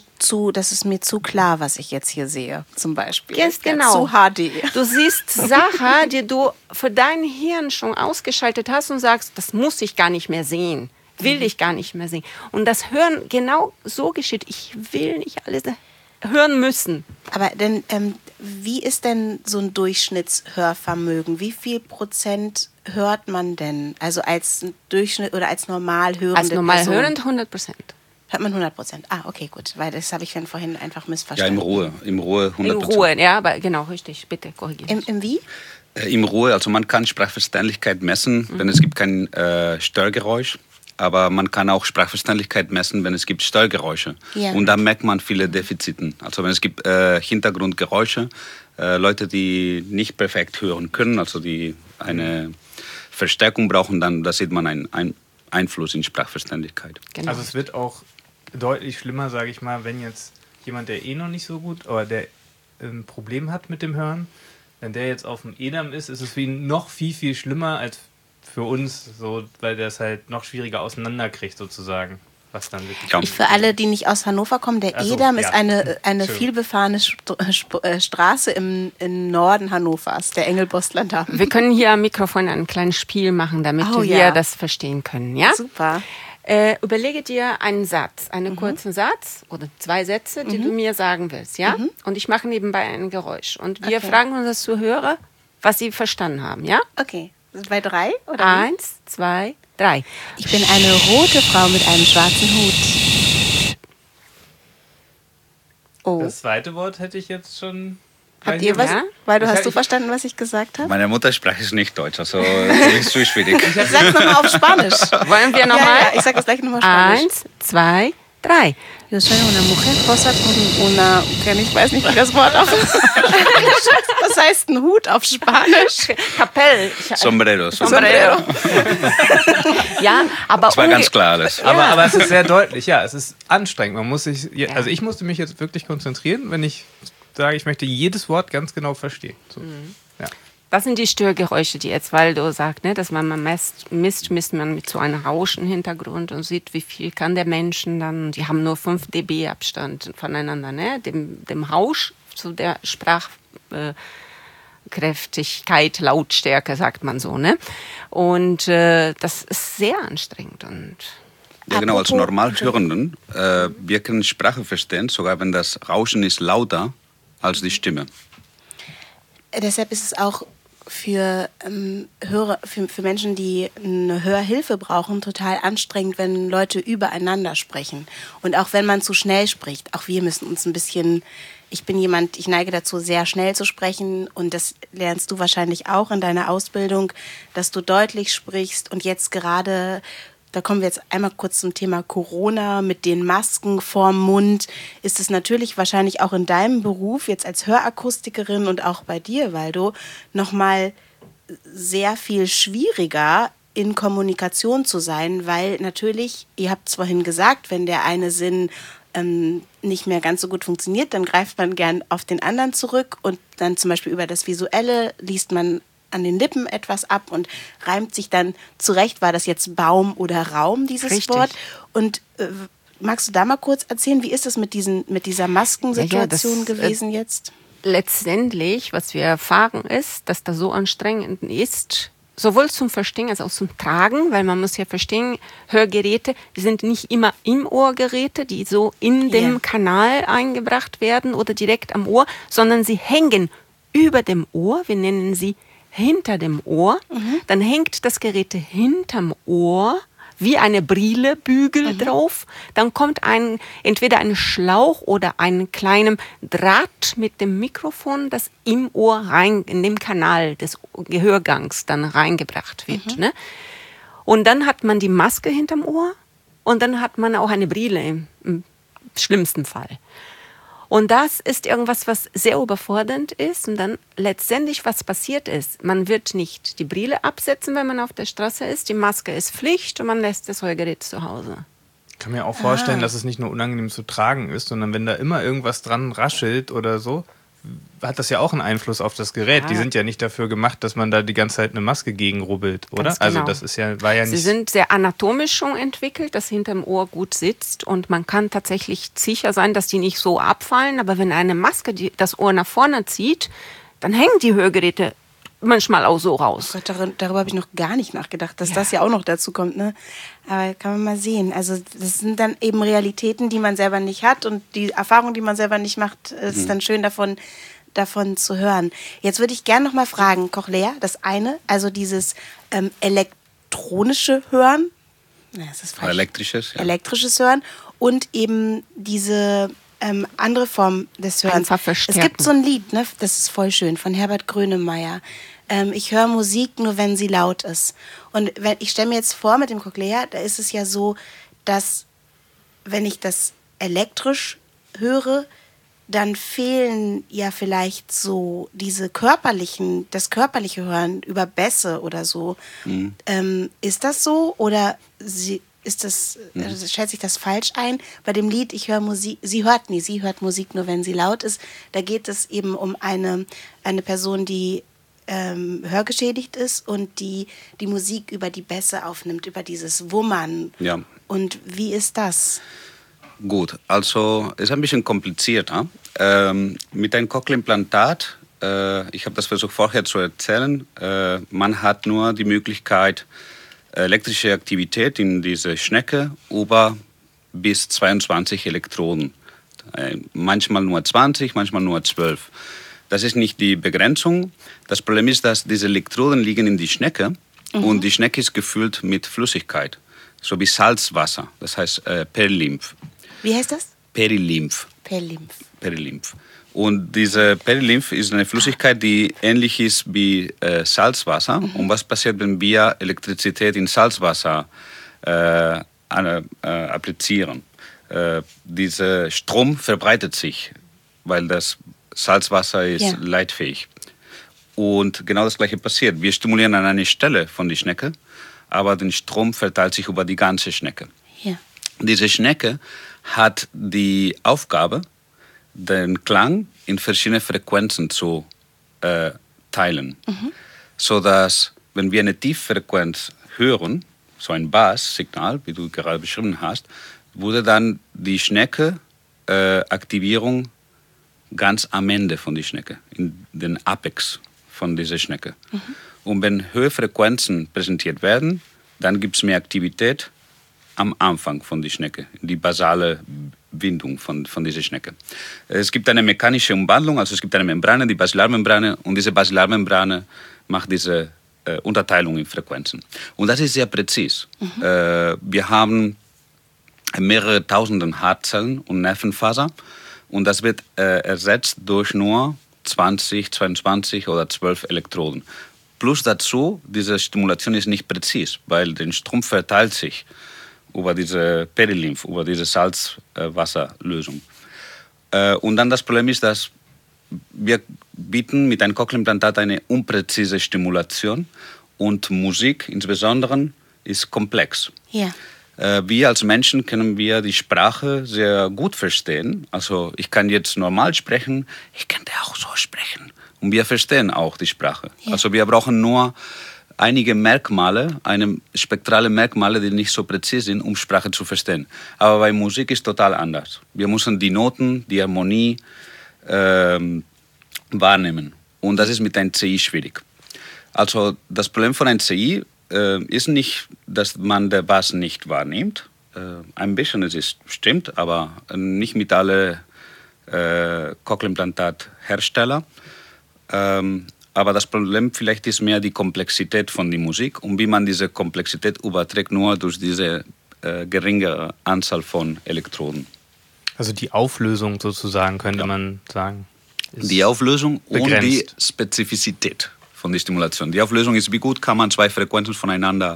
ist mir zu klar, was ich jetzt hier sehe, zum Beispiel. Ganz genau. Zu HD. Du siehst Sachen, die du für dein Hirn schon ausgeschaltet hast und sagst, das muss ich gar nicht mehr sehen, will ich gar nicht mehr sehen. Und das Hören genau so geschieht. Ich will nicht alles hören müssen. Aber denn, wie ist denn so ein Durchschnittshörvermögen? Wie viel Prozent hört man denn? Also als Durchschnitt oder als normal hörende Als normal Person? hörend 100%. Hört man 100%? Ah, okay, gut. Weil das habe ich dann vorhin einfach Ja, missverstanden. im Ruhe 100%. In Ruhe, ja, aber genau, richtig. Bitte korrigieren. Im wie? Im Ruhe, also man kann Sprachverständlichkeit messen, wenn es gibt kein Störgeräusch. Aber man kann auch Sprachverständlichkeit messen, wenn es gibt Störgeräusche. Ja. Und da merkt man viele Defiziten. Also wenn es gibt Hintergrundgeräusche, Leute, die nicht perfekt hören können, also die eine Verstärkung brauchen, dann da sieht man einen Einfluss in Sprachverständlichkeit. Genau. Also es wird auch deutlich schlimmer, sage ich mal, wenn jetzt jemand, der noch nicht so gut, oder der ein Problem hat mit dem Hören, wenn der jetzt auf dem EDAM ist es für ihn noch viel, viel schlimmer als für uns, so, weil der es halt noch schwieriger auseinanderkriegt sozusagen, was dann wirklich... Ja. Für alle, die nicht aus Hannover kommen, der EDAM ist eine vielbefahrene Straße im Norden Hannovers, der Engelbostler. Wir können hier am Mikrofon ein kleines Spiel machen, damit wir das verstehen können. Ja? Super. Überlege dir einen Satz, einen kurzen Satz oder 2 Sätze, die du mir sagen willst. Ja? Und ich mache nebenbei ein Geräusch. Und wir fragen unsere Zuhörer, was sie verstanden haben. Ja? Okay. Bei 3? Oder 1, 2, 3. Ich bin eine rote Frau mit einem schwarzen Hut. Oh. Das zweite Wort hätte ich jetzt schon... Habt ihr was? Ja? Hast du verstanden, was ich gesagt habe? Meine Muttersprache ist nicht Deutsch, also ist so schwierig. Ich sag's nochmal auf Spanisch. Wollen wir nochmal? Ja, ich sag das gleich nochmal Spanisch. 1, 2, 3. Yo soy una mujer rosa con una... Ich weiß nicht, wie das Wort auf... Was heißt ein Hut auf Spanisch? Kapell. Sombrero. Ja, aber Das war ganz klar alles. Aber es ist sehr deutlich, ja, es ist anstrengend. Man muss sich, also ich musste mich jetzt wirklich konzentrieren, wenn ich sage, ich möchte jedes Wort ganz genau verstehen. So. Ja. Das sind die Störgeräusche, die jetzt Waldo sagt, ne? Dass man misst man mit so einem Rauschenhintergrund und sieht, wie viel kann der Menschen dann, die haben nur 5 dB Abstand voneinander, ne? Dem Rausch zu der Sprachkräftigkeit, Lautstärke, sagt man so, ne? Und das ist sehr anstrengend. Und Ja, genau, als Normalhörenden, wir können Sprache verstehen, sogar wenn das Rauschen ist lauter als die Stimme. Deshalb ist es auch für Menschen, die eine Hörhilfe brauchen, total anstrengend, wenn Leute übereinander sprechen. Und auch wenn man zu schnell spricht. Auch wir müssen uns ein bisschen... Ich neige dazu, sehr schnell zu sprechen. Und das lernst du wahrscheinlich auch in deiner Ausbildung, dass du deutlich sprichst. Und jetzt gerade... Da kommen wir jetzt einmal kurz zum Thema Corona mit den Masken vorm Mund. Ist es natürlich wahrscheinlich auch in deinem Beruf, jetzt als Hörakustikerin und auch bei dir, Waldo, nochmal sehr viel schwieriger in Kommunikation zu sein, weil natürlich, ihr habt es vorhin gesagt, wenn der eine Sinn nicht mehr ganz so gut funktioniert, dann greift man gern auf den anderen zurück und dann zum Beispiel über das Visuelle liest man an den Lippen etwas ab und reimt sich dann zurecht, war das jetzt Baum oder Raum, dieses Richtig. Wort. Und magst du da mal kurz erzählen, wie ist das mit dieser Maskensituation gewesen jetzt? letztendlich, was wir erfahren, ist, dass das so anstrengend ist, sowohl zum Verstehen als auch zum Tragen, weil man muss ja verstehen, Hörgeräte sind nicht immer im Ohrgeräte, die so in dem Kanal eingebracht werden oder direkt am Ohr, sondern sie hängen über dem Ohr. Wir nennen sie hinter dem Ohr. Dann hängt das Gerät hinterm Ohr wie eine Brillebügel drauf. Dann kommt entweder ein Schlauch oder einen kleinen Draht mit dem Mikrofon, das im Ohr rein, in dem Kanal des Gehörgangs dann reingebracht wird. Ne? Und dann hat man die Maske hinterm Ohr und dann hat man auch eine Brille im schlimmsten Fall. Und das ist irgendwas, was sehr überfordernd ist. Und dann letztendlich, was passiert ist, man wird nicht die Brille absetzen, wenn man auf der Straße ist. Die Maske ist Pflicht und man lässt das Hörgerät zu Hause. Ich kann mir auch vorstellen, dass es nicht nur unangenehm zu tragen ist, sondern wenn da immer irgendwas dran raschelt oder so, hat das ja auch einen Einfluss auf das Gerät. Die sind ja nicht dafür gemacht, dass man da die ganze Zeit eine Maske gegen rubbelt, oder? Ganz genau. Also das ist war ja nicht... Sie sind sehr anatomisch schon entwickelt, dass hinterm Ohr gut sitzt und man kann tatsächlich sicher sein, dass die nicht so abfallen. Aber wenn eine Maske das Ohr nach vorne zieht, dann hängen die Hörgeräte manchmal auch so raus. Oh Gott, darüber habe ich noch gar nicht nachgedacht, dass das ja auch noch dazu kommt. Ne? Aber kann man mal sehen. Also das sind dann eben Realitäten, die man selber nicht hat und die Erfahrung, die man selber nicht macht, ist dann schön davon zu hören. Jetzt würde ich gerne noch mal fragen, Cochlea, das eine, also dieses elektronische Hören, das ist falsch. Elektrisches Hören und eben diese andere Form des Hörens. Einfach verstärken. Es gibt so ein Lied, ne, das ist voll schön, von Herbert Grönemeyer. Ich höre Musik nur, wenn sie laut ist. Und ich stelle mir jetzt vor, mit dem Cochlea, da ist es ja so, dass wenn ich das elektrisch höre, dann fehlen ja vielleicht so das körperliche Hören über Bässe oder so. Ist das so oder schätze ich das falsch ein? Bei dem Lied Ich höre Musik, sie hört Musik nur, wenn sie laut ist. Da geht es eben um eine Person, die hörgeschädigt ist und die Musik über die Bässe aufnimmt, über dieses Wummern. Ja. Und wie ist das? Gut, also ist ein bisschen komplizierter. Mit einem Cochlea-Implantat, ich habe das versucht vorher zu erzählen, man hat nur die Möglichkeit, elektrische Aktivität in diese Schnecke über bis 22 Elektroden. Manchmal nur 20, manchmal nur 12. Das ist nicht die Begrenzung. Das Problem ist, dass diese Elektroden liegen in die Schnecke und die Schnecke ist gefüllt mit Flüssigkeit, so wie Salzwasser, das heißt Perilymph. Wie heißt das? Perilymph. Perilymph. Und diese Perilymph ist eine Flüssigkeit, die ähnlich ist wie Salzwasser. Und was passiert, wenn wir Elektrizität in Salzwasser applizieren? Dieser Strom verbreitet sich, weil das Salzwasser ist leitfähig. Und genau das Gleiche passiert. Wir stimulieren an einer Stelle von der Schnecke, aber der Strom verteilt sich über die ganze Schnecke. Ja. Diese Schnecke hat die Aufgabe, den Klang in verschiedene Frequenzen zu teilen. Sodass, wenn wir eine Tieffrequenz hören, so ein Basssignal, wie du gerade beschrieben hast, wurde dann die Schnecke Aktivierung ganz am Ende von der Schnecke, in den Apex von dieser Schnecke. Und wenn höhere Frequenzen präsentiert werden, dann gibt es mehr Aktivität am Anfang von der Schnecke, die basale Windung von dieser Schnecke. Es gibt eine mechanische Umwandlung, also es gibt eine Membrane, die Basilarmembrane, und diese Basilarmembrane macht diese Unterteilung in Frequenzen. Und das ist sehr präzis. Wir haben mehrere tausenden Haarzellen und Nervenfaser und das wird ersetzt durch nur 20, 22 oder 12 Elektroden. Plus dazu, diese Stimulation ist nicht präzis, weil der Strom verteilt sich über diese Perilymph, über diese Salzwasserlösung. Und dann das Problem ist, dass wir bieten mit einem Cochlea-Implantat eine unpräzise Stimulation und Musik insbesondere ist komplex. Ja. Wir als Menschen können wir die Sprache sehr gut verstehen. Also ich kann jetzt normal sprechen, ich kann auch so sprechen. Und wir verstehen auch die Sprache. Ja. Also wir brauchen nur einige Merkmale, spektrale Merkmale, die nicht so präzise sind, um Sprache zu verstehen. Aber bei Musik ist total anders. Wir müssen die Noten, die Harmonie wahrnehmen. Und das ist mit einem CI schwierig. Also das Problem von einem CI ist nicht, dass man den Bass nicht wahrnimmt. Ein bisschen, stimmt, aber nicht mit allen Cochlea-Implantat-Herstellern. Aber das Problem vielleicht ist mehr die Komplexität von der Musik und wie man diese Komplexität überträgt nur durch diese geringe Anzahl von Elektroden. Also die Auflösung sozusagen, könnte man sagen. Die Auflösung begrenzt. Und die Spezifizität von der Stimulation. Die Auflösung ist, wie gut kann man zwei Frequenzen voneinander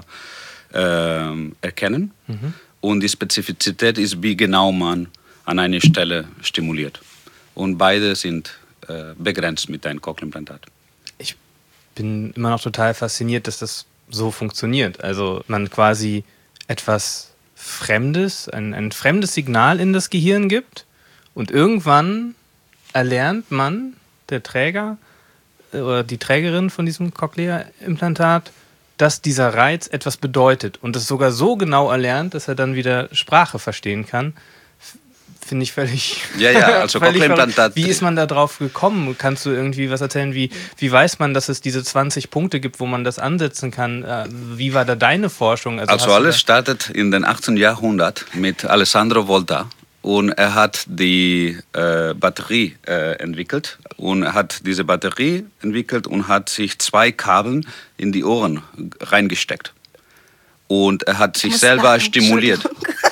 erkennen. Und die Spezifizität ist, wie genau man an einer Stelle stimuliert. Und beide sind begrenzt mit einem Cochlea-Implantat. Ich bin immer noch total fasziniert, dass das so funktioniert. Also man quasi etwas Fremdes, ein fremdes Signal in das Gehirn gibt und irgendwann erlernt man, der Träger oder die Trägerin von diesem Cochlea-Implantat, dass dieser Reiz etwas bedeutet und es sogar so genau erlernt, dass er dann wieder Sprache verstehen kann. Finde ich völlig... Ja, also Cochlea-Implantat... Wie ist man da drauf gekommen? Kannst du irgendwie was erzählen? Wie weiß man, dass es diese 20 Punkte gibt, wo man das ansetzen kann? Wie war da deine Forschung? Also alles startet in den 18. Jahrhundert mit Alessandro Volta. Und er hat die Batterie entwickelt. Und er hat diese Batterie entwickelt und hat sich 2 Kabel in die Ohren reingesteckt. Und er hat sich selber stimuliert.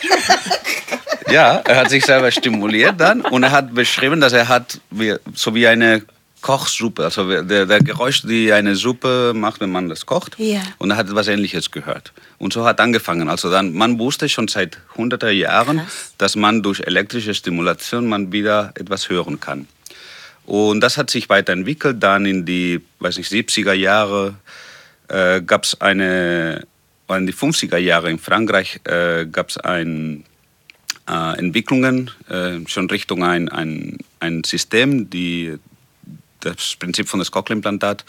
Ja, er hat sich selber stimuliert dann. Und er hat beschrieben, dass er hat so wie eine Kochsuppe, also der Geräusch, die eine Suppe macht, wenn man das kocht. Ja. Und er hat etwas Ähnliches gehört. Und so hat angefangen. Also dann, man wusste schon seit hunderter Jahren, dass man durch elektrische Stimulation man wieder etwas hören kann. Und das hat sich weiterentwickelt. Dann in die, 70er Jahre gab es in die 50er Jahre in Frankreich gab es Entwicklungen schon Richtung ein System, die das Prinzip von das Cochlea-Implantat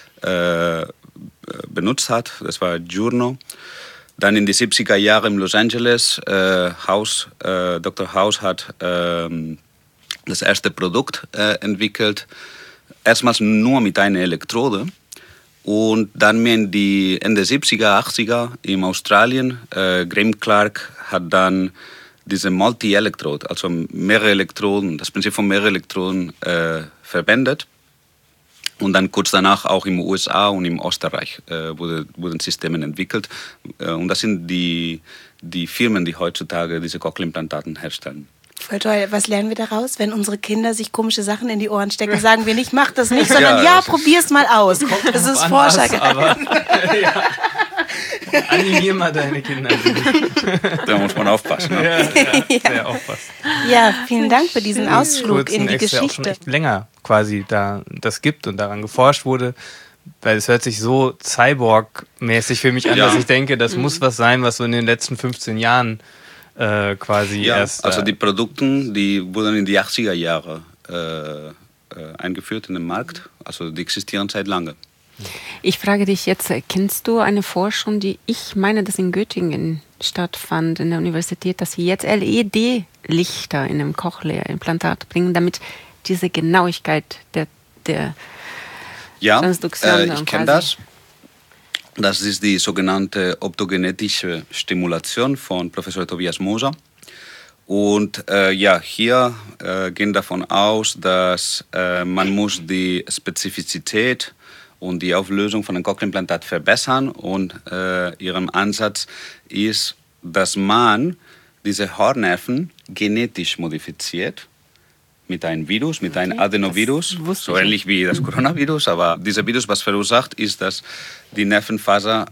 benutzt hat. Das war Giorno. Dann in die 70er Jahre in Los Angeles, Dr. House hat das erste Produkt entwickelt. Erstmals nur mit einer Elektrode. Und dann mehr in die Ende 70er, 80er in Australien, Graham Clark hat dann diese Multi-Elektrode, also mehrere Elektroden, das Prinzip von mehreren Elektroden verwendet. Und dann kurz danach auch in den USA und im Österreich wurden Systeme entwickelt. Und das sind die Firmen, die heutzutage diese Cochlea-Implantaten herstellen. Voll toll. Was lernen wir daraus? Wenn unsere Kinder sich komische Sachen in die Ohren stecken, sagen wir nicht, mach das nicht, sondern ja, probier's mal aus. Das ist Forscher. Animier mal deine Kinder. Da muss man aufpassen. Ne? Sehr aufpassen. Ja, vielen Dank für diesen Ausflug in die Geschichte. Auch schon echt länger quasi da das gibt und daran geforscht wurde, weil es hört sich so Cyborg-mäßig für mich an, dass ich denke, das muss was sein, was so in den letzten 15 Jahren quasi erst... Also die Produkte, die wurden in die 80er Jahre eingeführt in den Markt, also die existieren seit lange. Ich frage dich jetzt, kennst du eine Forschung, die ich meine, dass in Göttingen stattfand, in der Universität, dass sie jetzt LED-Lichter in einem Cochlea-Implantat bringen, damit diese Genauigkeit der Transduktion... Ja, ich kenne das. Das ist die sogenannte optogenetische Stimulation von Professor Tobias Moser. Und hier gehen davon aus, dass man muss die Spezifizität und die Auflösung von einem Cochlea-Implantat verbessern. Und ihrem Ansatz ist, dass man diese Hornnerven genetisch modifiziert mit einem Virus, mit einem Adenovirus, so ähnlich wie das Coronavirus. Aber dieser Virus, was verursacht, ist, dass die Nervenfaser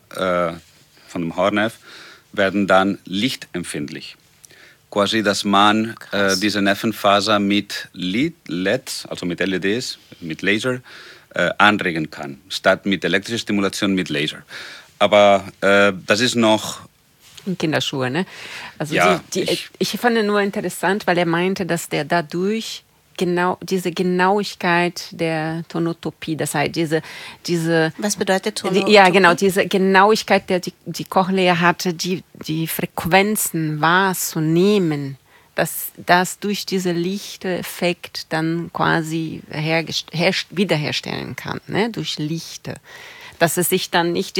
von dem Hornnerv werden dann lichtempfindlich. Quasi, dass man diese Nervenfaser mit LEDs, also mit LEDs, mit Laser, anregen kann, statt mit elektrischer Stimulation mit Laser. Aber das ist noch... In Kinderschuhe, ne? Also ja, ich fand nur interessant, weil er meinte, dass der dadurch diese Genauigkeit der Tonotopie, das heißt diese was bedeutet Tonotopie? Ja, genau, diese Genauigkeit, die Cochlea hatte, die Frequenzen wahrzunehmen, dass durch diesen Lichteffekt dann quasi wiederherstellen kann, ne? Durch Lichte. Dass es sich dann nicht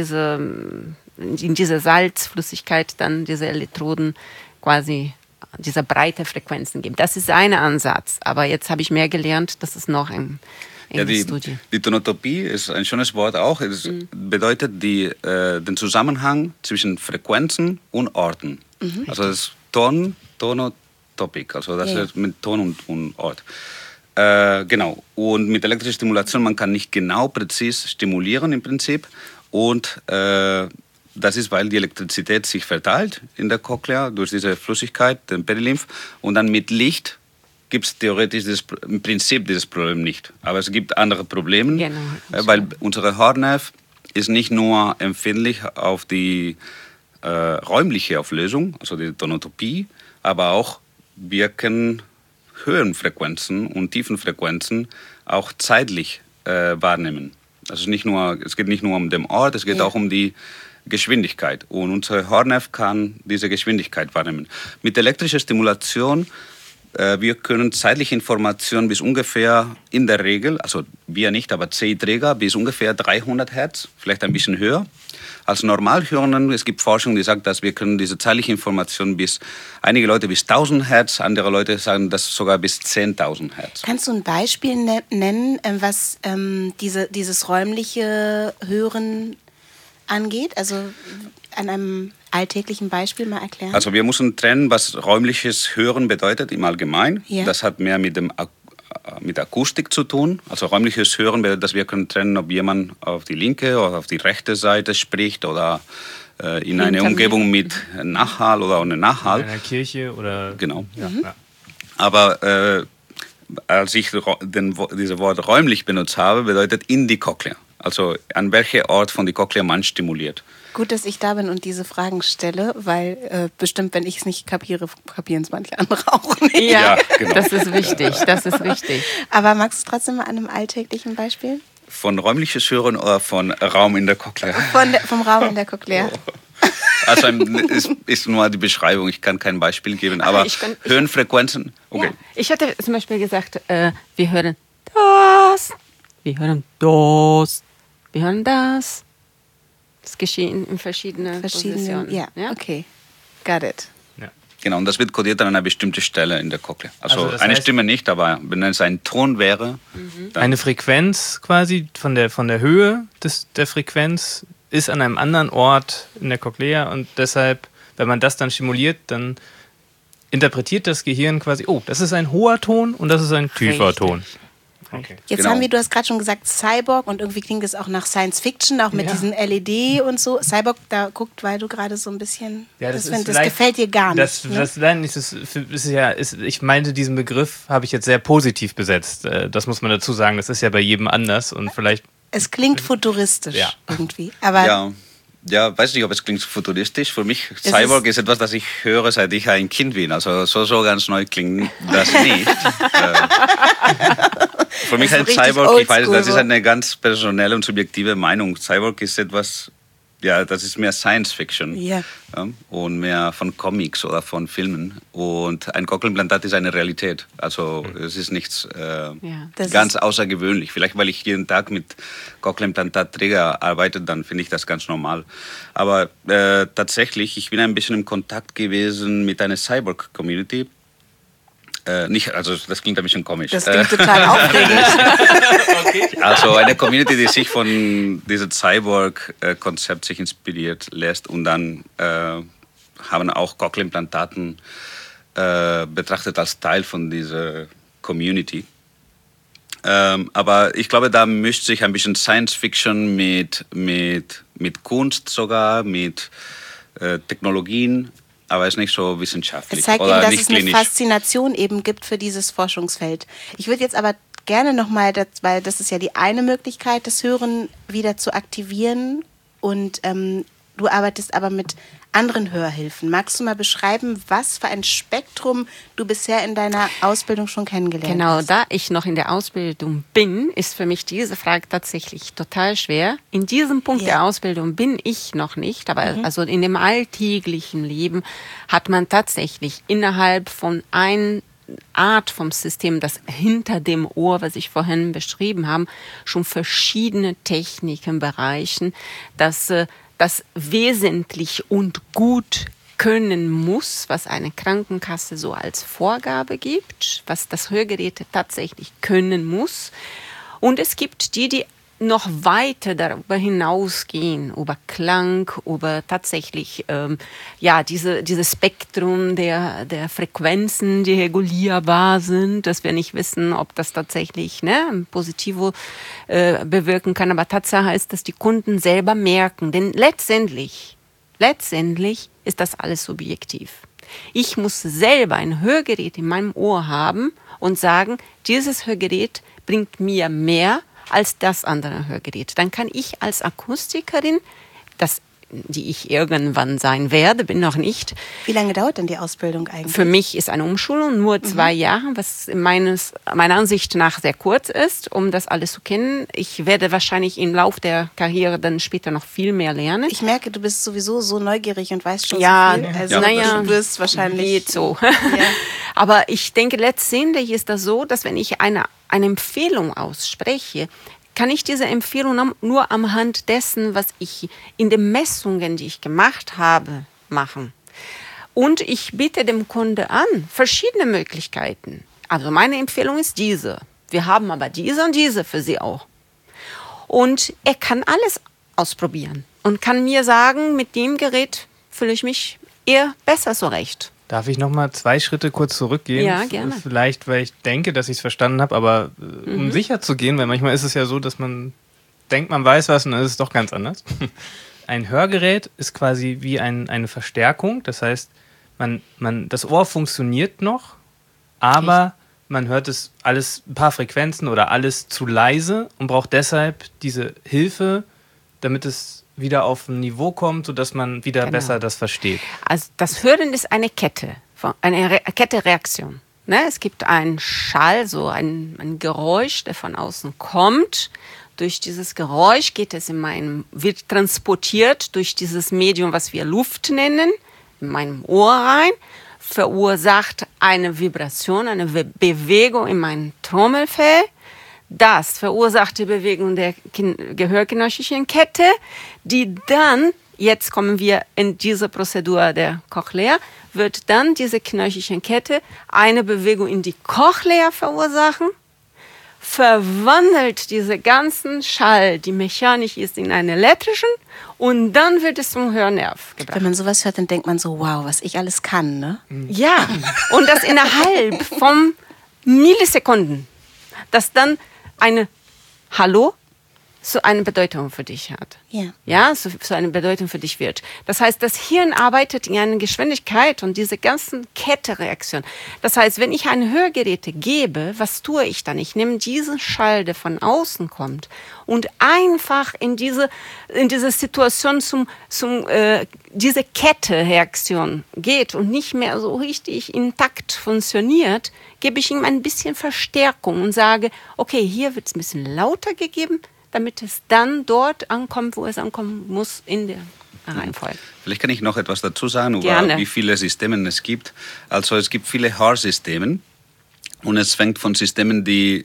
in dieser Salzflüssigkeit dann diese Elektroden quasi dieser breite Frequenzen gibt. Das ist ein Ansatz. Aber jetzt habe ich mehr gelernt, dass es noch ein in der Studie. Die Tonotopie ist ein schönes Wort auch. Es bedeutet den Zusammenhang zwischen Frequenzen und Orten. Also das ist Tonotopik, also das ist mit Ton und Ort. Genau. Und mit elektrischer Stimulation, man kann nicht genau präzise stimulieren im Prinzip. Und das ist, weil die Elektrizität sich verteilt in der Cochlea durch diese Flüssigkeit, den Perilymph. Und dann mit Licht gibt es theoretisch im Prinzip dieses Problem nicht. Aber es gibt andere Probleme, genau, weil unsere Hornnerv ist nicht nur empfindlich auf die räumliche Auflösung, also die Tonotopie, aber auch wirken Höhenfrequenzen und Tiefenfrequenzen auch zeitlich wahrnehmen. Also es geht nicht nur um den Ort, es geht auch um die Geschwindigkeit. Und unser Hornnerv kann diese Geschwindigkeit wahrnehmen. Mit elektrischer Stimulation, wir können zeitliche Informationen bis ungefähr in der Regel, also wir nicht, aber CI-Träger bis ungefähr 300 Hertz, vielleicht ein bisschen höher. Als Normalhörenden, es gibt Forschung, die sagt, dass wir können diese zeitliche Information einige Leute bis 1000 Hertz, andere Leute sagen das sogar bis 10.000 Hertz. Kannst du ein Beispiel nennen, was dieses räumliche Hören angeht? Also an einem alltäglichen Beispiel mal erklären? Also wir müssen trennen, was räumliches Hören bedeutet im Allgemeinen. Ja. Das hat mehr mit Akustik zu tun. Also räumliches Hören bedeutet, dass wir können trennen, ob jemand auf die linke oder auf die rechte Seite spricht oder in einer Umgebung mit Nachhall oder ohne Nachhall. In einer Kirche oder... Genau. Ja. Aber als ich dieses Wort räumlich benutzt habe, bedeutet in die Cochlea. Also an welcher Ort von der Cochlea man stimuliert. Gut, dass ich da bin und diese Fragen stelle, weil bestimmt, wenn ich es nicht kapiere, kapieren es manche andere auch nicht. Ja, genau. Das ist wichtig. Aber magst du trotzdem mal an einem alltäglichen Beispiel? Von räumliches Hören oder von Raum in der Cochlea? Vom Raum in der Cochlea. Oh. Also ist nur die Beschreibung, ich kann kein Beispiel geben, aber Höhenfrequenzen, okay. Ja, ich hatte zum Beispiel gesagt, wir hören das, wir hören das, wir hören das. Das geschehen in verschiedenen Positionen. Ja, okay. Got it. Ja. Genau, und das wird kodiert an einer bestimmten Stelle in der Cochlea. Also eine Stimme nicht, aber wenn es ein Ton wäre... Eine Frequenz quasi von der Höhe der Frequenz ist an einem anderen Ort in der Cochlea und deshalb, wenn man das dann stimuliert, dann interpretiert das Gehirn quasi, oh, das ist ein hoher Ton und das ist ein tiefer Ton. Okay. Jetzt haben du hast gerade schon gesagt Cyborg und irgendwie klingt es auch nach Science Fiction, auch mit diesen LED und so. Cyborg, da guckt, weil du gerade so ein bisschen, das gefällt dir gar nicht. Ich meinte, diesen Begriff habe ich jetzt sehr positiv besetzt. Das muss man dazu sagen, das ist ja bei jedem anders und vielleicht... Es klingt futuristisch irgendwie, aber... Ja, weiß nicht, ob es klingt futuristisch. Für mich, Cyborg ist etwas, das ich höre, seit ich ein Kind bin. Also so ganz neu klingt das nicht. Für mich ein Cyborg, ich weiß, das ist eine ganz personelle und subjektive Meinung. Cyborg ist etwas, das ist mehr Science Fiction und mehr von Comics oder von Filmen. Und ein Cochleimplantat ist eine Realität. Also es ist nichts ganz außergewöhnlich. Vielleicht, weil ich jeden Tag mit Cochlea-Implantatträger arbeite, dann finde ich das ganz normal. Aber tatsächlich, ich bin ein bisschen in Kontakt gewesen mit einer Cyborg-Community. Das klingt ein bisschen komisch. Das klingt total aufregend. Okay. Also eine Community, die sich von diesem Cyborg-Konzept sich inspiriert lässt und dann haben auch Cochlea-Implantaten betrachtet als Teil von dieser Community. Aber ich glaube, da mischt sich ein bisschen Science-Fiction mit Kunst sogar, mit Technologien. Aber es ist nicht so wissenschaftlich. Es zeigt eben, dass es eine Faszination eben gibt für dieses Forschungsfeld. Ich würde jetzt aber gerne nochmal, weil das ist ja die eine Möglichkeit, das Hören wieder zu aktivieren. Und du arbeitest aber mit anderen Hörhilfen. Magst du mal beschreiben, was für ein Spektrum du bisher in deiner Ausbildung schon kennengelernt hast? Genau, da ich noch in der Ausbildung bin, ist für mich diese Frage tatsächlich total schwer. In diesem Punkt der Ausbildung bin ich noch nicht, aber also in dem alltäglichen Leben hat man tatsächlich innerhalb von einer Art vom System, das hinter dem Ohr, was ich vorhin beschrieben habe, schon verschiedene Techniken, Bereichen, das wesentlich und gut können muss, was eine Krankenkasse so als Vorgabe gibt, was das Hörgerät tatsächlich können muss. Und es gibt die noch weiter darüber hinausgehen, über Klang, über tatsächlich dieses Spektrum der Frequenzen, die regulierbar sind, dass wir nicht wissen, ob das tatsächlich Positivo bewirken kann. Aber Tatsache ist, dass die Kunden selber merken, denn letztendlich ist das alles subjektiv. Ich muss selber ein Hörgerät in meinem Ohr haben und sagen, dieses Hörgerät bringt mir mehr als das andere Hörgerät. Dann kann ich als Akustikerin, die ich irgendwann sein werde, bin noch nicht. Wie lange dauert denn die Ausbildung eigentlich? Für mich ist eine Umschulung nur 2 Jahre, was meiner Ansicht nach sehr kurz ist, um das alles zu kennen. Ich werde wahrscheinlich im Laufe der Karriere dann später noch viel mehr lernen. Ich merke, du bist sowieso so neugierig und weißt schon so viel. Also du wirst wahrscheinlich... Geht so. Aber ich denke, letztendlich ist das so, dass wenn ich eine Empfehlung ausspreche, kann ich diese Empfehlung nur am Hand dessen, was ich in den Messungen, die ich gemacht habe, machen. Und ich biete dem Kunde an, verschiedene Möglichkeiten. Also meine Empfehlung ist diese. Wir haben aber diese und diese für Sie auch. Und er kann alles ausprobieren und kann mir sagen, mit dem Gerät fühle ich mich eher besser zurecht. Darf ich noch mal 2 Schritte kurz zurückgehen? Ja, gerne. Vielleicht, weil ich denke, dass ich es verstanden habe, aber um sicher zu gehen, weil manchmal ist es ja so, dass man denkt, man weiß was und dann ist es doch ganz anders. Ein Hörgerät ist quasi wie eine Verstärkung, das heißt, das Ohr funktioniert noch, aber man hört es alles, ein paar Frequenzen oder alles zu leise und braucht deshalb diese Hilfe, damit es wieder auf ein Niveau kommt, sodass man wieder besser das versteht. Also das Hören ist eine Kette, eine Kette-Reaktion. Es gibt einen Schall, so ein Geräusch, der von außen kommt. Durch dieses Geräusch wird transportiert durch dieses Medium, was wir Luft nennen, in meinem Ohr rein, verursacht eine Vibration, eine Bewegung in meinem Trommelfell. Das verursacht die Bewegung der gehörknöchelchen Kette, die dann, jetzt kommen wir in diese Prozedur der Cochlea, wird dann diese knöchelchen Kette eine Bewegung in die Cochlea verursachen, verwandelt diese ganzen Schall, die mechanisch ist, in einen elektrischen und dann wird es zum Hörnerv gebracht. Wenn man sowas hört, dann denkt man so, wow, was ich alles kann, ne? Ja, und das innerhalb von Millisekunden, dass dann eine Hallo so eine Bedeutung für dich hat. Ja, so eine Bedeutung für dich wird. Das heißt, das Hirn arbeitet in einer Geschwindigkeit und diese ganzen Kette-Reaktionen. Das heißt, wenn ich ein Hörgerät gebe, was tue ich dann? Ich nehme diesen Schall, der von außen kommt und einfach in diese Situation diese Kette-Reaktion geht und nicht mehr so richtig intakt funktioniert, gebe ich ihm ein bisschen Verstärkung und sage, okay, hier wird es ein bisschen lauter gegeben, damit es dann dort ankommt, wo es ankommen muss in der Reihenfolge. Vielleicht kann ich noch etwas dazu sagen, über wie viele Systeme es gibt. Also es gibt viele Hörsysteme und es fängt von Systemen, die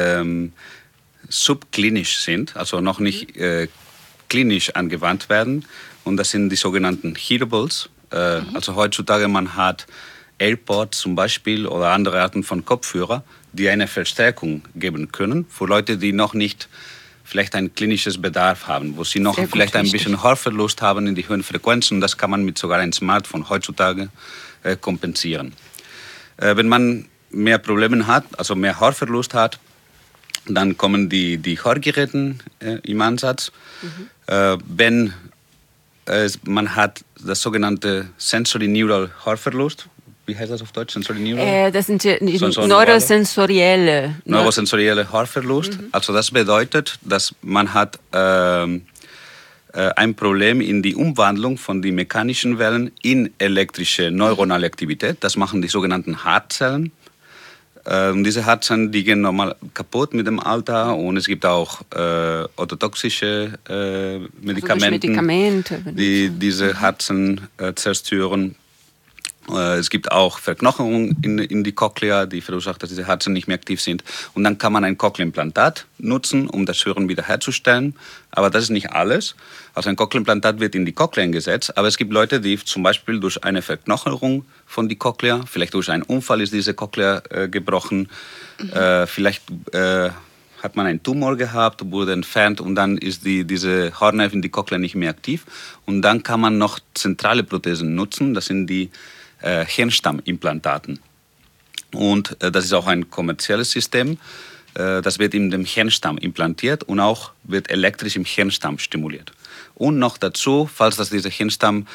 subklinisch sind, also noch nicht klinisch angewandt werden. Und das sind die sogenannten Hearables. Also heutzutage man hat AirPods zum Beispiel oder andere Arten von Kopfhörer, die eine Verstärkung geben können für Leute, die noch nicht vielleicht ein klinisches Bedarf haben, wo sie noch vielleicht ein bisschen Hörverlust haben in die höheren Frequenzen. Das kann man mit sogar einem Smartphone heutzutage kompensieren. Wenn man mehr Probleme hat, also mehr Hörverlust hat, dann kommen die Hörgeräte im Ansatz. Wenn man hat das sogenannte Sensory Neural Hörverlust. Wie heißt das auf Deutsch? Sensory Neural? Das sind die neurosensorielle Hörverlust. Also das bedeutet, dass man hat ein Problem in die Umwandlung von den mechanischen Wellen in elektrische neuronale Aktivität. Das machen die sogenannten Hartzellen. Und diese Hartzellen, die gehen normal kaputt mit dem Alter und es gibt auch ototoxische Medikamente, die diese Hartzellen zerstören. Es gibt auch Verknochungen in die Cochlea, die verursacht, dass diese Harzen nicht mehr aktiv sind. Und dann kann man ein Cochlea-Implantat nutzen, um das Hören wiederherzustellen. Aber das ist nicht alles. Also ein Cochlea-Implantat wird in die Cochlea gesetzt. Aber es gibt Leute, die zum Beispiel durch eine Verknocherung von die Cochlea, vielleicht durch einen Unfall ist diese Cochlea gebrochen, vielleicht hat man einen Tumor gehabt, wurde entfernt und dann ist diese Haarnerven, die Cochlea nicht mehr aktiv. Und dann kann man noch zentrale Prothesen nutzen, das sind die Hirnstammimplantaten. Und das ist auch ein kommerzielles System. Das wird in dem Hirnstamm implantiert und auch wird elektrisch im Hirnstamm stimuliert. Und noch dazu, falls dieser Hirnstamm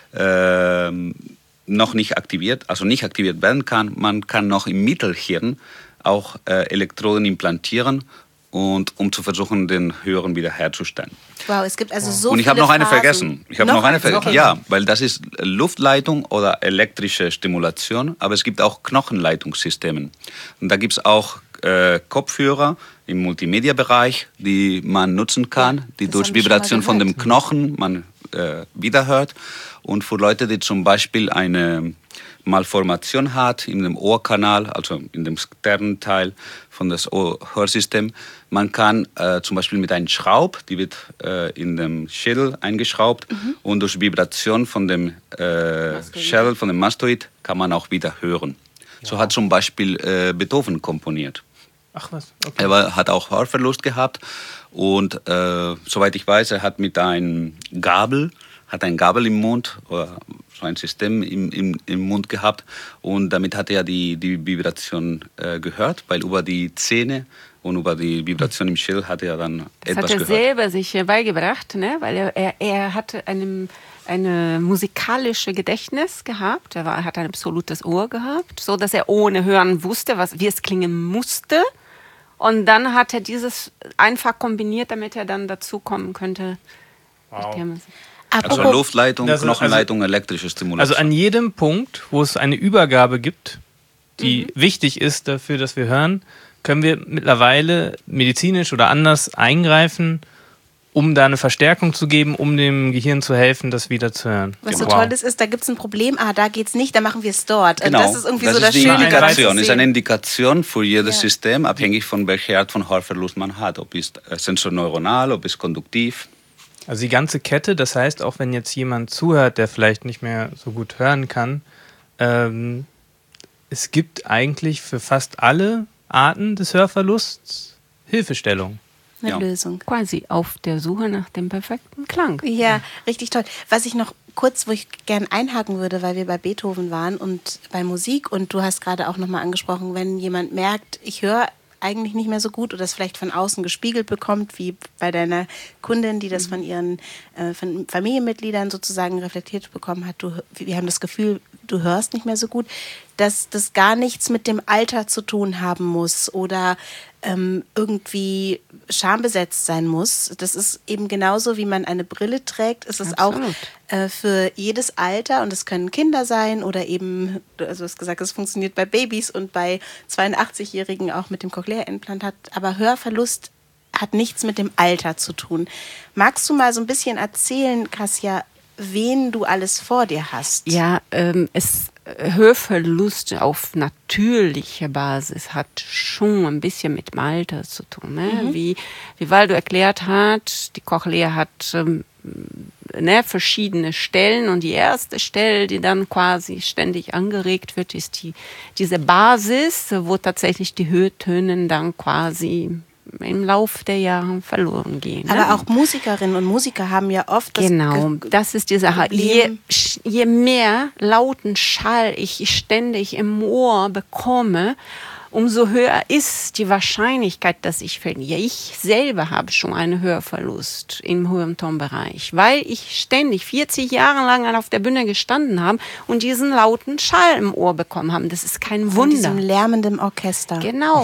noch nicht aktiviert werden kann, man kann noch im Mittelhirn auch Elektroden implantieren, und um zu versuchen, den Hören wiederherzustellen. Wow, es gibt also so viele. Und ich habe noch eine Phasen. vergessen. Ja, weil das ist Luftleitung oder elektrische Stimulation, aber es gibt auch Knochenleitungssysteme. Und da gibt es auch Kopfhörer im Multimedia-Bereich, die man nutzen kann, die durch Vibration von dem Knochen man wiederhört. Und für Leute, die zum Beispiel eine Malformation hat in dem Ohrkanal, also in dem externen Teil von das Hörsystem. Man kann zum Beispiel mit einem Schraub, die wird in dem Schädel eingeschraubt und durch Vibration von dem Schädel, von dem Mastoid, kann man auch wieder hören. Ja. So hat zum Beispiel Beethoven komponiert. Ach was, okay. Er hat auch Hörverlust gehabt und soweit ich weiß, er hat mit einem Gabel im Mund oder so ein System im Mund gehabt und damit hat er die Vibration gehört, weil über die Zähne und über die Vibration im Schädel hat er dann etwas gehört. Das hat er selber sich beigebracht, ne? Weil er hatte eine musikalische Gedächtnis gehabt, er hat ein absolutes Ohr gehabt, so dass er ohne Hören wusste, wie es klingen musste. Und dann hat er dieses einfach kombiniert, damit er dann dazu kommen könnte. Wow. Also Luftleitung, Knochenleitung, elektrische Stimulation. Also an jedem Punkt, wo es eine Übergabe gibt, die wichtig ist dafür, dass wir hören, können wir mittlerweile medizinisch oder anders eingreifen, um da eine Verstärkung zu geben, um dem Gehirn zu helfen, das wieder zu hören. Was so toll ist, da gibt es ein Problem, da geht's nicht, da machen wir es dort. Genau. Das ist irgendwie das so das die Schöne. Indikation. Ist eine Indikation für jedes System, abhängig von welcher Art von Hörverlust man hat. Ob es sensorneuronal, ob es konduktiv. Also die ganze Kette, das heißt, auch wenn jetzt jemand zuhört, der vielleicht nicht mehr so gut hören kann, es gibt eigentlich für fast alle Arten des Hörverlusts Hilfestellung. Eine Lösung. Quasi auf der Suche nach dem perfekten Klang. Ja, richtig toll. Was ich noch kurz, wo ich gerne einhaken würde, weil wir bei Beethoven waren und bei Musik und du hast gerade auch nochmal angesprochen, wenn jemand merkt, ich höre eigentlich nicht mehr so gut oder es vielleicht von außen gespiegelt bekommt, wie bei deiner Kundin, die das von ihren von Familienmitgliedern sozusagen reflektiert bekommen hat. Wir haben das Gefühl, du hörst nicht mehr so gut, dass das gar nichts mit dem Alter zu tun haben muss oder irgendwie schambesetzt sein muss. Das ist eben genauso, wie man eine Brille trägt, ist es auch für jedes Alter und es können Kinder sein oder eben, also du hast gesagt, es funktioniert bei Babys und bei 82-Jährigen auch mit dem Cochlea-Implantat, aber Hörverlust hat nichts mit dem Alter zu tun. Magst du mal so ein bisschen erzählen, Kasia, wen du alles vor dir hast? Ja, Hörverlust auf natürlicher Basis hat schon ein bisschen mit dem Alter zu tun. Ne? Wie Waldo erklärt hat, die Cochlea hat verschiedene Stellen und die erste Stelle, die dann quasi ständig angeregt wird, ist diese Basis, wo tatsächlich die Höhetöne dann quasi im Laufe der Jahre verloren gehen. Aber auch Musikerinnen und Musiker haben ja oft das ist die Sache. Je mehr lauten Schall ich ständig im Ohr bekomme, umso höher ist die Wahrscheinlichkeit, dass ich verliere. Ich selber habe schon einen Hörverlust im hohen Tonbereich, weil ich ständig 40 Jahre lang auf der Bühne gestanden habe und diesen lauten Schall im Ohr bekommen habe. Das ist kein Wunder. Von diesem lärmenden Orchester. Genau.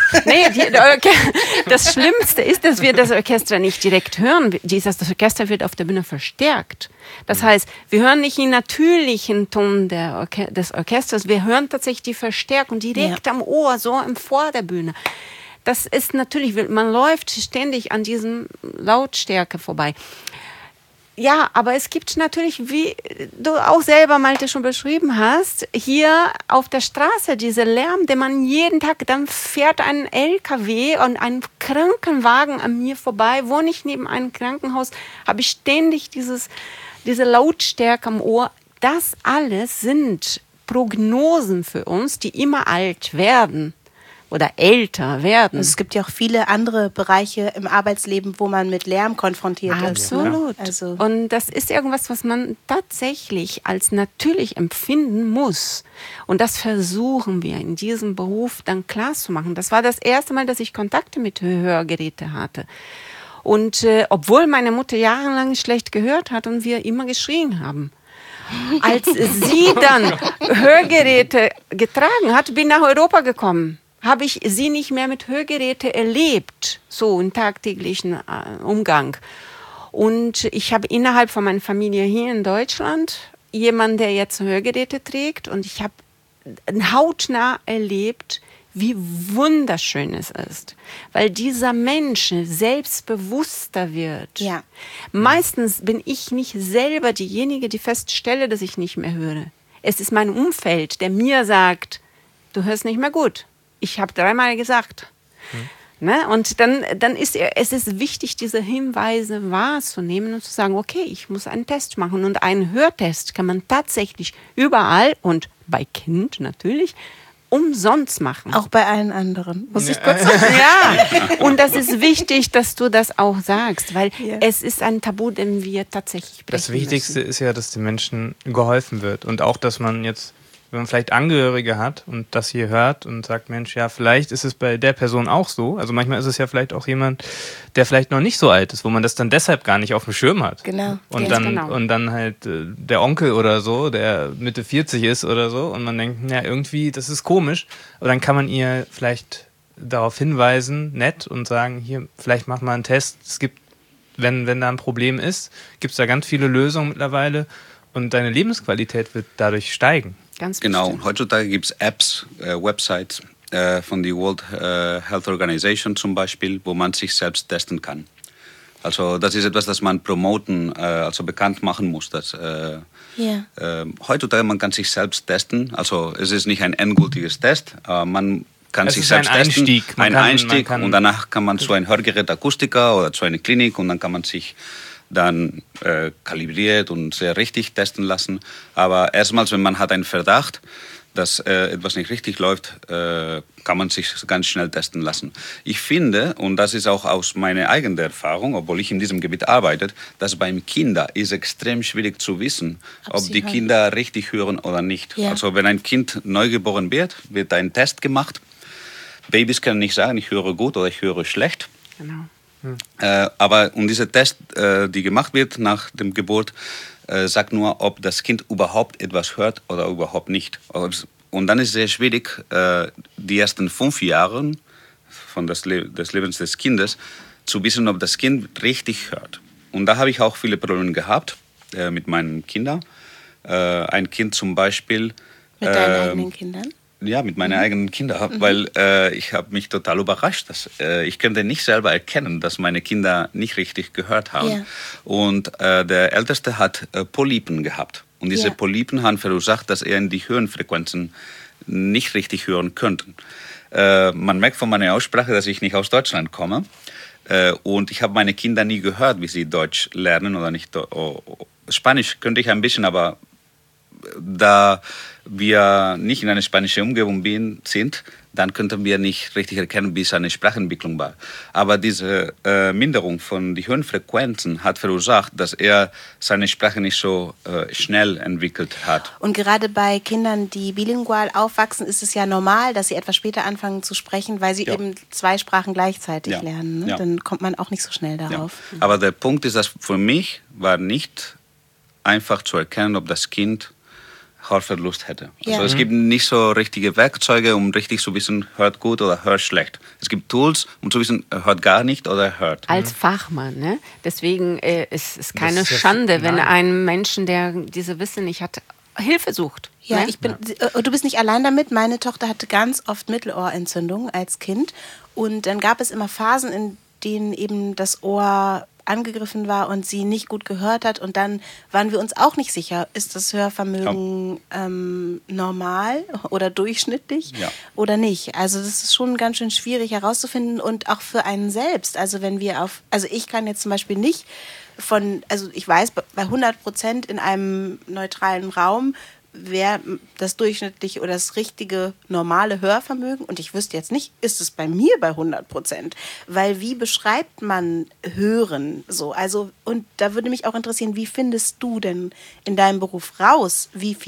Das Schlimmste ist, dass wir das Orchester nicht direkt hören. Das Orchester wird auf der Bühne verstärkt. Das heißt, wir hören nicht den natürlichen Ton des Orchesters, wir hören tatsächlich die Verstärkung direkt am Ohr, so vor der Bühne. Das ist natürlich, man läuft ständig an diesem Lautstärke vorbei. Ja, aber es gibt natürlich, wie du auch selber, Malte, schon beschrieben hast, hier auf der Straße diese Lärm, den man jeden Tag, dann fährt ein LKW und ein Krankenwagen an mir vorbei, wohne ich neben einem Krankenhaus, habe ich ständig diese Lautstärke am Ohr. Das alles sind Prognosen für uns, die immer alt werden. oder älter werden. Also es gibt ja auch viele andere Bereiche im Arbeitsleben, wo man mit Lärm konfrontiert ist. Absolut. Ne? Also und das ist irgendwas, was man tatsächlich als natürlich empfinden muss. Und das versuchen wir in diesem Beruf dann klar zu machen. Das war das erste Mal, dass ich Kontakte mit Hörgeräten hatte. Und obwohl meine Mutter jahrelang schlecht gehört hat und wir immer geschrien haben. Als sie dann Hörgeräte getragen hat, bin nach Europa gekommen. Habe ich sie nicht mehr mit Hörgeräten erlebt, so im tagtäglichen Umgang. Und ich habe innerhalb von meiner Familie hier in Deutschland jemanden, der jetzt Hörgeräte trägt. Und ich habe hautnah erlebt, wie wunderschön es ist, weil dieser Mensch selbstbewusster wird. Ja. Meistens bin ich nicht selber diejenige, die feststelle, dass ich nicht mehr höre. Es ist mein Umfeld, der mir sagt, du hörst nicht mehr gut. Ich habe 3-mal gesagt. Ne? Und dann ist es ist wichtig, diese Hinweise wahrzunehmen und zu sagen, okay, ich muss einen Test machen. Und einen Hörtest kann man tatsächlich überall und bei Kind natürlich umsonst machen. auch bei allen anderen, muss ich kurz sagen. Ja, und das ist wichtig, dass du das auch sagst, weil es ist ein Tabu, den wir tatsächlich brechen Das Wichtigste müssen. ist ja, dass den Menschen geholfen wird und auch, dass man jetzt, wenn man vielleicht Angehörige hat und das hier hört und sagt, Mensch, ja, vielleicht ist es bei der Person auch so. Also manchmal ist es ja vielleicht auch jemand, der vielleicht noch nicht so alt ist, wo man das dann deshalb gar nicht auf dem Schirm hat. Genau. Und Ganz dann, genau. und dann halt der Onkel oder so, der Mitte 40 ist oder so und man denkt, ja, irgendwie, das ist komisch. Aber dann kann man ihr vielleicht darauf hinweisen, nett, und sagen, hier, vielleicht mach mal einen Test. Es gibt, wenn da ein Problem ist, gibt es da ganz viele Lösungen mittlerweile und deine Lebensqualität wird dadurch steigen. Ganz Genau, bestimmt. heutzutage gibt es Apps, Websites von der World Health Organization zum Beispiel, wo man sich selbst testen kann. Also das ist etwas, das man promoten, also bekannt machen muss. Dass, heutzutage man kann sich selbst testen. Also es ist nicht ein endgültiges Test, aber man kann Es sich ist selbst ein testen. Einstieg. Man Man kann- und danach kann man zu einem Hörgerätakustiker oder zu einer Klinik und dann kann man sich dann kalibriert und sehr richtig testen lassen. Aber erstmals, wenn man hat einen Verdacht, dass etwas nicht richtig läuft, kann man sich ganz schnell testen lassen. Ich finde, und das ist auch aus meiner eigenen Erfahrung, obwohl ich in diesem Gebiet arbeite, dass beim Kinder ist extrem schwierig zu wissen, ob die Kinder richtig hören oder nicht. Ja. Also wenn ein Kind neugeboren wird ein Test gemacht. Babys können nicht sagen, ich höre gut oder ich höre schlecht. Genau. Aber dieser Test, die gemacht wird nach dem Geburt, sagt nur, ob das Kind überhaupt etwas hört oder überhaupt nicht. Und dann ist es sehr schwierig, die ersten 5 Jahre des Lebens des Kindes zu wissen, ob das Kind richtig hört. Und da habe ich auch viele Probleme gehabt mit meinen Kindern. Ein Kind zum Beispiel. Mit deinen eigenen Kindern? Ja, mit meinen eigenen Kindern, weil ich habe mich total überrascht, dass ich könnte nicht selber erkennen, dass meine Kinder nicht richtig gehört haben. Ja. Und der Älteste hat Polypen gehabt. Und diese Polypen haben verursacht, dass er in die Höhenfrequenzen nicht richtig hören könnte. Man merkt von meiner Aussprache, dass ich nicht aus Deutschland komme. Und ich habe meine Kinder nie gehört, wie sie Deutsch lernen oder nicht. Spanisch könnte ich ein bisschen, aber da wir nicht in einer spanischen Umgebung sind, dann könnten wir nicht richtig erkennen, wie seine Sprachentwicklung war. Aber diese Minderung von den Höhenfrequenzen hat verursacht, dass er seine Sprache nicht so schnell entwickelt hat. Und gerade bei Kindern, die bilingual aufwachsen, ist es ja normal, dass sie etwas später anfangen zu sprechen, weil sie eben 2 Sprachen gleichzeitig lernen. Ne? Ja. Dann kommt man auch nicht so schnell Ja. darauf. Aber der Punkt ist, dass für mich war nicht einfach zu erkennen, ob das Kind Hörverlust hätte. Ja. Also es gibt nicht so richtige Werkzeuge, um richtig zu wissen, hört gut oder hört schlecht. Es gibt Tools, um zu wissen, hört gar nicht oder hört. Als Fachmann, ne? Deswegen ist es keine ist ja Schande, wenn nein. ein Menschen, der diese Wissen nicht hat, Hilfe sucht. Ja, ne? du bist nicht allein damit. Meine Tochter hatte ganz oft Mittelohrentzündung als Kind. Und dann gab es immer Phasen, in denen eben das Ohr angegriffen war und sie nicht gut gehört hat. Und dann waren wir uns auch nicht sicher, ist das Hörvermögen normal oder durchschnittlich oder nicht. Also das ist schon ganz schön schwierig herauszufinden und auch für einen selbst. Also wenn wir also ich kann jetzt zum Beispiel nicht also ich weiß, bei 100% in einem neutralen Raum wäre das durchschnittliche oder das richtige normale Hörvermögen? Und ich wüsste jetzt nicht, ist es bei mir bei 100%? Weil wie beschreibt man Hören so? Also, und da würde mich auch interessieren, wie findest du denn in deinem Beruf raus,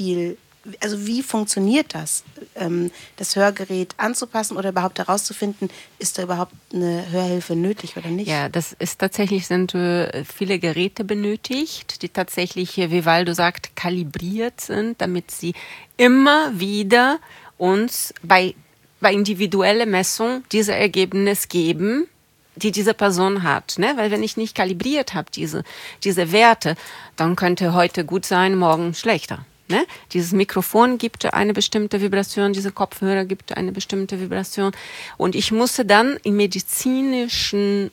wie funktioniert das, das Hörgerät anzupassen oder überhaupt herauszufinden, ist da überhaupt eine Hörhilfe nötig oder nicht? Ja, das ist tatsächlich, sind viele Geräte benötigt, die tatsächlich, wie Waldo sagt, kalibriert sind, damit sie immer wieder uns bei individueller Messung diese Ergebnis geben, die diese Person hat. Ne? Weil wenn ich nicht kalibriert habe, diese Werte, dann könnte heute gut sein, morgen schlechter. Ne? Dieses Mikrofon gibt eine bestimmte Vibration, dieser Kopfhörer gibt eine bestimmte Vibration. Und ich musste dann im medizinischen,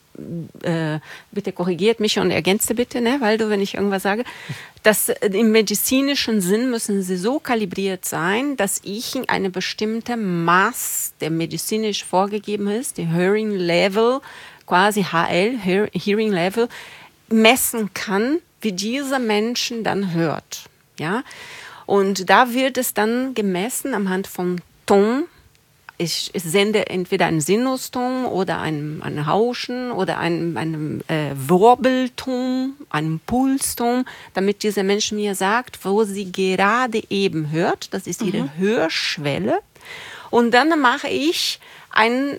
bitte korrigiert mich und ergänze bitte, ne, Waldo, wenn ich irgendwas sage, dass im medizinischen Sinn müssen sie so kalibriert sein, dass ich in eine bestimmte Maß, der medizinisch vorgegeben ist, die Hearing Level, quasi HL, Hearing Level, messen kann, wie dieser Menschen dann hört. Ja? Und da wird es dann gemessen anhand vom Ton. Ich sende entweder einen Sinuston oder ein Rauschen oder einen Wirbelton, einen Pulston, damit dieser Mensch mir sagt, wo sie gerade eben hört. Das ist ihre Hörschwelle. Und dann mache ich einen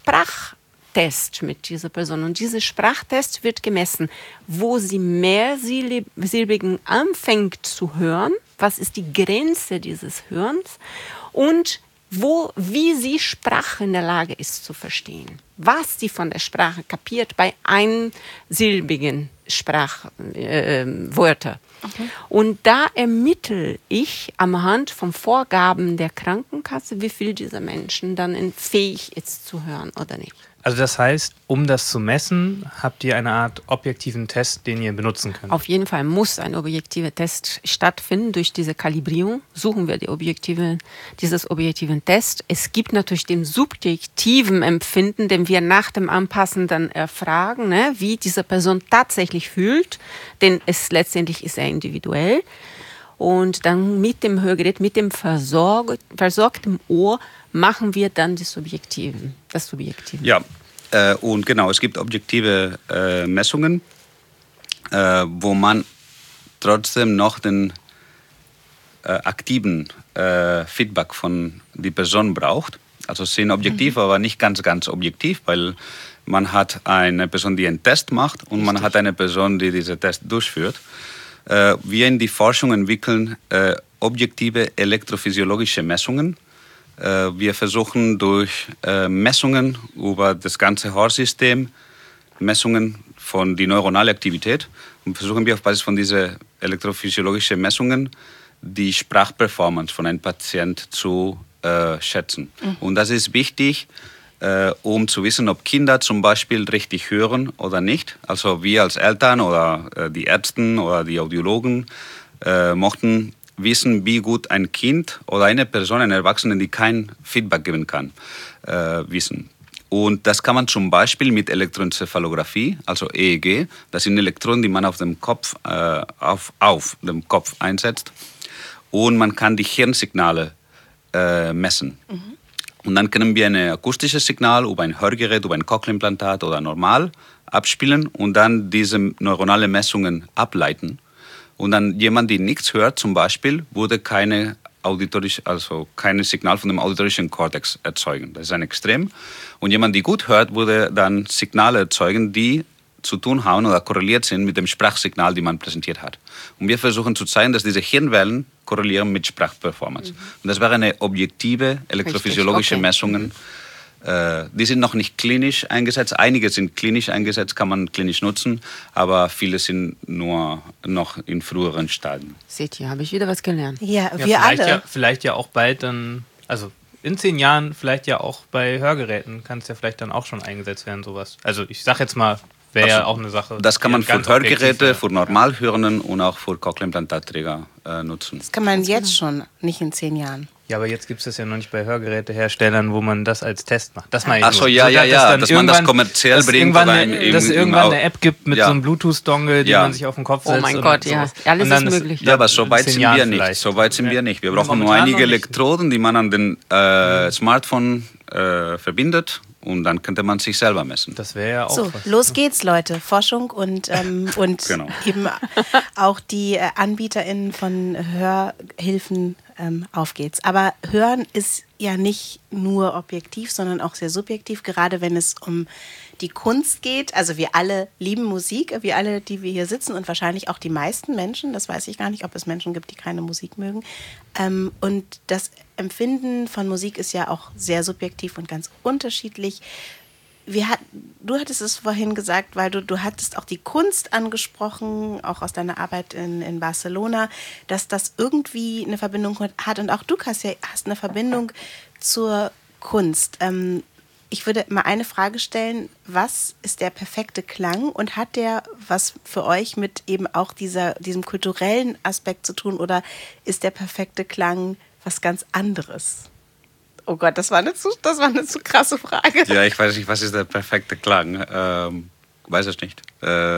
Sprachtest mit dieser Person. Und dieser Sprachtest wird gemessen, wo sie mehrsilbigen anfängt zu hören. Was ist die Grenze dieses Hörens? Und wie sie Sprache in der Lage ist zu verstehen. Was sie von der Sprache kapiert bei einsilbigen Sprachwörtern. Okay. Und da ermittle ich anhand von Vorgaben der Krankenkasse, wie viel dieser Menschen dann fähig ist zu hören oder nicht. Also das heißt, um das zu messen, habt ihr eine Art objektiven Test, den ihr benutzen könnt? Auf jeden Fall muss ein objektiver Test stattfinden. Durch diese Kalibrierung suchen wir dieses objektiven Test. Es gibt natürlich den subjektiven Empfinden, den wir nach dem Anpassen dann erfragen, ne, wie diese Person tatsächlich fühlt, denn es letztendlich ist er individuell. Und dann mit dem Hörgerät, mit dem versorgten Ohr machen wir dann das Subjektive. Ja, und genau, es gibt objektive Messungen, wo man trotzdem noch den aktiven Feedback von der Person braucht. Also es sind objektiv, aber nicht ganz objektiv, weil man hat eine Person, die einen Test macht und man hat eine Person, die diesen Test durchführt. Wir in die Forschung entwickeln objektive elektrophysiologische Messungen. Wir versuchen durch Messungen über das ganze Hörsystem, Messungen von der neuronalen Aktivität, und versuchen wir auf Basis von diesen elektrophysiologischen Messungen die Sprachperformance von einem Patienten zu schätzen. Und das ist wichtig, um zu wissen, ob Kinder zum Beispiel richtig hören oder nicht. Also wir als Eltern oder die Ärzte oder die Audiologen mochten wissen, wie gut ein Kind oder eine Person, eine Erwachsene, die kein Feedback geben kann, wissen. Und das kann man zum Beispiel mit Elektroenzephalographie, also EEG, das sind Elektroden, die man auf dem Kopf, auf dem Kopf einsetzt. Und man kann die Hirnsignale messen. Und dann können wir ein akustisches Signal über ein Hörgerät, über ein Cochlea-Implantat oder normal abspielen und dann diese neuronale Messungen ableiten. Und dann jemand, der nichts hört, zum Beispiel, würde keine Signal von dem auditorischen Kortex erzeugen. Das ist ein Extrem. Und jemand, der gut hört, würde dann Signale erzeugen, die zu tun haben oder korreliert sind mit dem Sprachsignal, die man präsentiert hat. Und wir versuchen zu zeigen, dass diese Hirnwellen korrelieren mit Sprachperformance. Und das wäre eine objektive elektrophysiologische Messungen. Die sind noch nicht klinisch eingesetzt. Einige sind klinisch eingesetzt, kann man klinisch nutzen, aber viele sind nur noch in früheren Stadien. Seht ihr, habe ich wieder was gelernt. Ja, wir alle. Vielleicht ja auch bald dann, also in 10 Jahren vielleicht ja auch bei Hörgeräten kann es ja vielleicht dann auch schon eingesetzt werden, sowas. Also ich sag jetzt mal, wäre ja auch eine Sache. Das kann man für Hörgeräte, für Normalhörenden und auch für Cochlea-Implantatträger nutzen. Das kann man jetzt schon, nicht in 10 Jahren. Ja, aber jetzt gibt es das ja noch nicht bei Hörgeräteherstellern, wo man das als Test macht. Das meine ich. Ach so, dass man das kommerziell bringt. Dass es irgendwann eine App gibt mit so einem Bluetooth-Dongle, die man sich auf den Kopf setzt. Oh mein Gott, ja. Alles ist möglich. Ja, aber so weit sind wir nicht. So weit sind wir nicht. Wir brauchen nur einige Elektroden, die man an den Smartphone verbindet. Und dann könnte man sich selber messen. Das wäre ja auch so, los geht's, Leute. Forschung und genau. Eben auch die AnbieterInnen von Hörhilfen, auf geht's. Aber Hören ist ja nicht nur objektiv, sondern auch sehr subjektiv, gerade wenn es um die Kunst geht. Also wir alle lieben Musik, wir alle, die wir hier sitzen und wahrscheinlich auch die meisten Menschen, das weiß ich gar nicht, ob es Menschen gibt, die keine Musik mögen. Und das Empfinden von Musik ist ja auch sehr subjektiv und ganz unterschiedlich. Du hattest es vorhin gesagt, weil du hattest auch die Kunst angesprochen, auch aus deiner Arbeit in Barcelona, dass das irgendwie eine Verbindung hat. Und auch du hast eine Verbindung zur Kunst. Ich würde mal eine Frage stellen: Was ist der perfekte Klang und hat der was für euch mit eben auch diesem kulturellen Aspekt zu tun, oder ist der perfekte Klang was ganz anderes? Oh Gott, das war eine zu krasse Frage. Ja, ich weiß nicht, was ist der perfekte Klang? Weiß es nicht.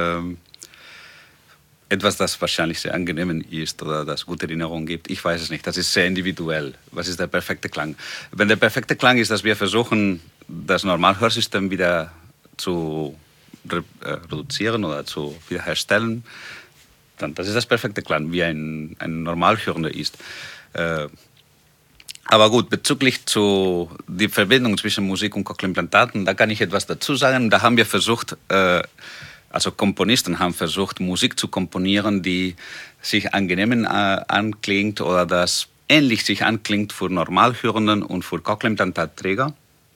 Etwas, das wahrscheinlich sehr angenehm ist oder das gute Erinnerungen gibt. Ich weiß es nicht. Das ist sehr individuell. Was ist der perfekte Klang? Wenn der perfekte Klang ist, dass wir versuchen, das Normalhörsystem wieder zu reduzieren oder zu wiederherstellen, dann das ist das perfekte Klang, wie ein Normalhörender ist. Aber gut, bezüglich zu die Verbindung zwischen Musik und Cochlea-Implantaten, da kann ich etwas dazu sagen. Da haben wir versucht, also Komponisten haben versucht, Musik zu komponieren, die sich angenehm anklingt oder das ähnlich sich anklingt für Normalhörenden und für Cochlea-Implantatträger.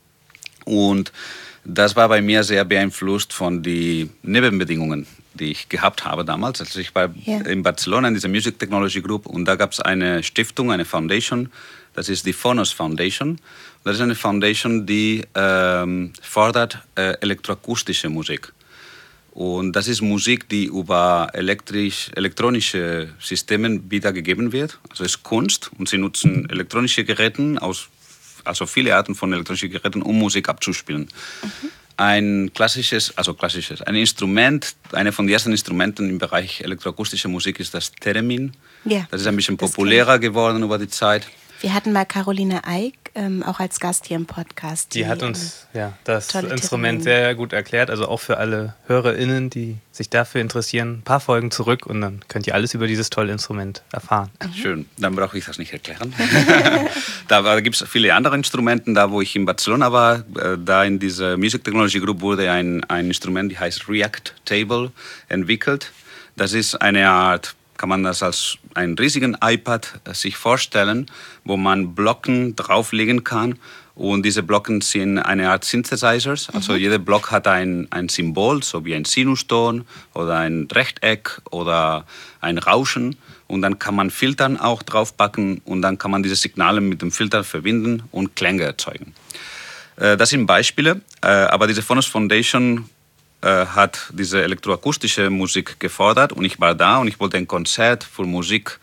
Und das war bei mir sehr beeinflusst von den Nebenbedingungen, die ich gehabt habe damals. Also ich war in Barcelona in dieser Music Technology Group und da gab es eine Stiftung, eine Foundation. Das ist die Phonos Foundation. Das ist eine Foundation, die fördert elektroakustische Musik. Und das ist Musik, die über elektronische Systeme wiedergegeben wird. Also es ist Kunst und sie nutzen elektronische Geräte, also viele Arten von elektronischen Geräten, um Musik abzuspielen. Ein ein Instrument, eine von den ersten Instrumenten im Bereich elektroakustische Musik ist das Theremin. Ja, das ist ein bisschen populärer geworden über die Zeit. Wir hatten mal Caroline Eick auch als Gast hier im Podcast. Die hat uns das Instrument sehr gut erklärt. Also auch für alle HörerInnen, die sich dafür interessieren, ein paar Folgen zurück und dann könnt ihr alles über dieses tolle Instrument erfahren. Schön, dann brauche ich das nicht erklären. Da gibt es viele andere Instrumente. Da, wo ich in Barcelona war, da in dieser Music Technology Group wurde ein Instrument, die heißt React Table, entwickelt. Das ist eine Art, kann man das als einen riesigen iPad sich vorstellen, wo man Blocken drauflegen kann. Und diese Blocken sind eine Art Synthesizers. Also jeder Block hat ein Symbol, so wie ein Sinuston oder ein Rechteck oder ein Rauschen. Und dann kann man Filtern auch draufpacken und dann kann man diese Signale mit dem Filter verbinden und Klänge erzeugen. Das sind Beispiele, aber diese Phonos Foundation hat diese elektroakustische Musik gefordert und ich war da und ich wollte ein Konzert für Musik,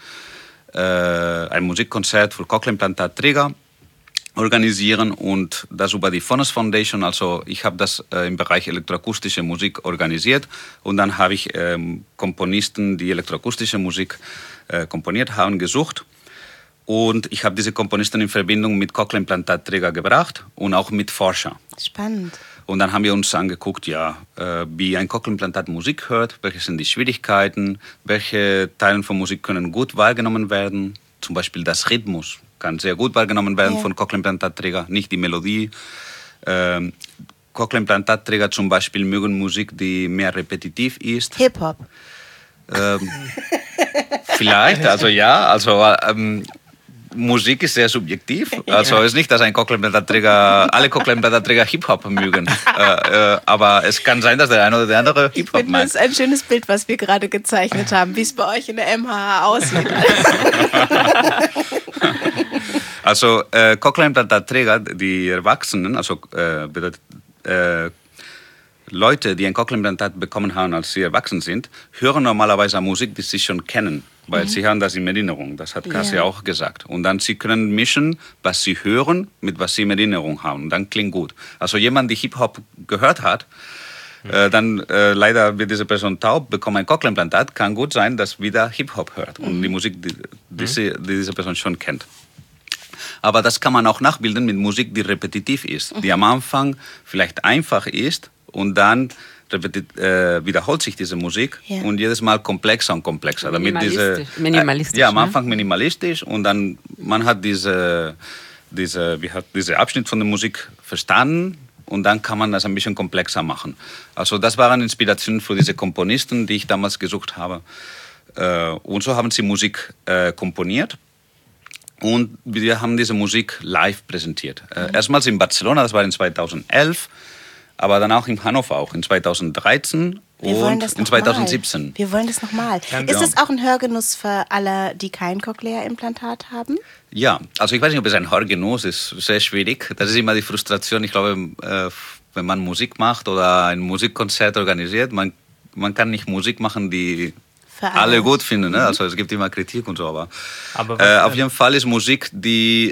ein Musikkonzert für Cochlea-Implantatträger organisieren und das über die Phonos Foundation. Also ich habe das im Bereich elektroakustische Musik organisiert und dann habe ich Komponisten, die elektroakustische Musik komponiert haben, gesucht. Und ich habe diese Komponisten in Verbindung mit Cochlea-Implantatträger gebracht und auch mit Forschern. Spannend. Und dann haben wir uns angeguckt, wie ein Cochlea-Implantat Musik hört, welche sind die Schwierigkeiten, welche Teile von Musik können gut wahrgenommen werden. Zum Beispiel das Rhythmus kann sehr gut wahrgenommen werden von Cochlea-Implantatträger, nicht die Melodie. Cochlea-Implantatträger zum Beispiel mögen Musik, die mehr repetitiv ist. Hip-Hop. Vielleicht, Musik ist sehr subjektiv. Also es ist nicht, dass alle Cochlea-Implantatträger Hip-Hop mögen. Aber es kann sein, dass der eine oder der andere Hip-Hop meint. Das ist ein schönes Bild, was wir gerade gezeichnet haben, wie es bei euch in der MHH aussieht. Also Cochlea-Implantatträger, die Erwachsenen, Leute, die ein Cochlea-Implantat bekommen haben, als sie erwachsen sind, hören normalerweise Musik, die sie schon kennen. weil sie haben das in Erinnerung. Das hat Kassia auch gesagt. Und dann sie können mischen, was sie hören, mit was sie in Erinnerung haben. Und dann klingt gut. Also jemand, der Hip-Hop gehört hat, dann leider wird diese Person taub, bekommt ein Cochlea-Implantat, kann gut sein, dass wieder Hip-Hop hört und die Musik, die diese Person schon kennt. Aber das kann man auch nachbilden mit Musik, die repetitiv ist, die am Anfang vielleicht einfach ist und dann wiederholt sich diese Musik und jedes Mal komplexer und komplexer. Minimalistisch. Am Anfang minimalistisch und dann man hat diese Abschnitt von der Musik verstanden und dann kann man das ein bisschen komplexer machen. Also das waren Inspirationen für diese Komponisten, die ich damals gesucht habe. Und so haben sie Musik komponiert. Und wir haben diese Musik live präsentiert. Erstmals in Barcelona, das war in 2011, aber dann auch in Hannover, auch in 2013 und in 2017. Wir wollen das nochmal. Ist es auch ein Hörgenuss für alle, die kein Cochlea-Implantat haben? Ja, also ich weiß nicht, ob es ein Hörgenuss ist, sehr schwierig. Das ist immer die Frustration. Ich glaube, wenn man Musik macht oder ein Musikkonzert organisiert, man kann nicht Musik machen, die alle gut finden, ne? Also es gibt immer Kritik und so, aber auf jeden Fall ist Musik, die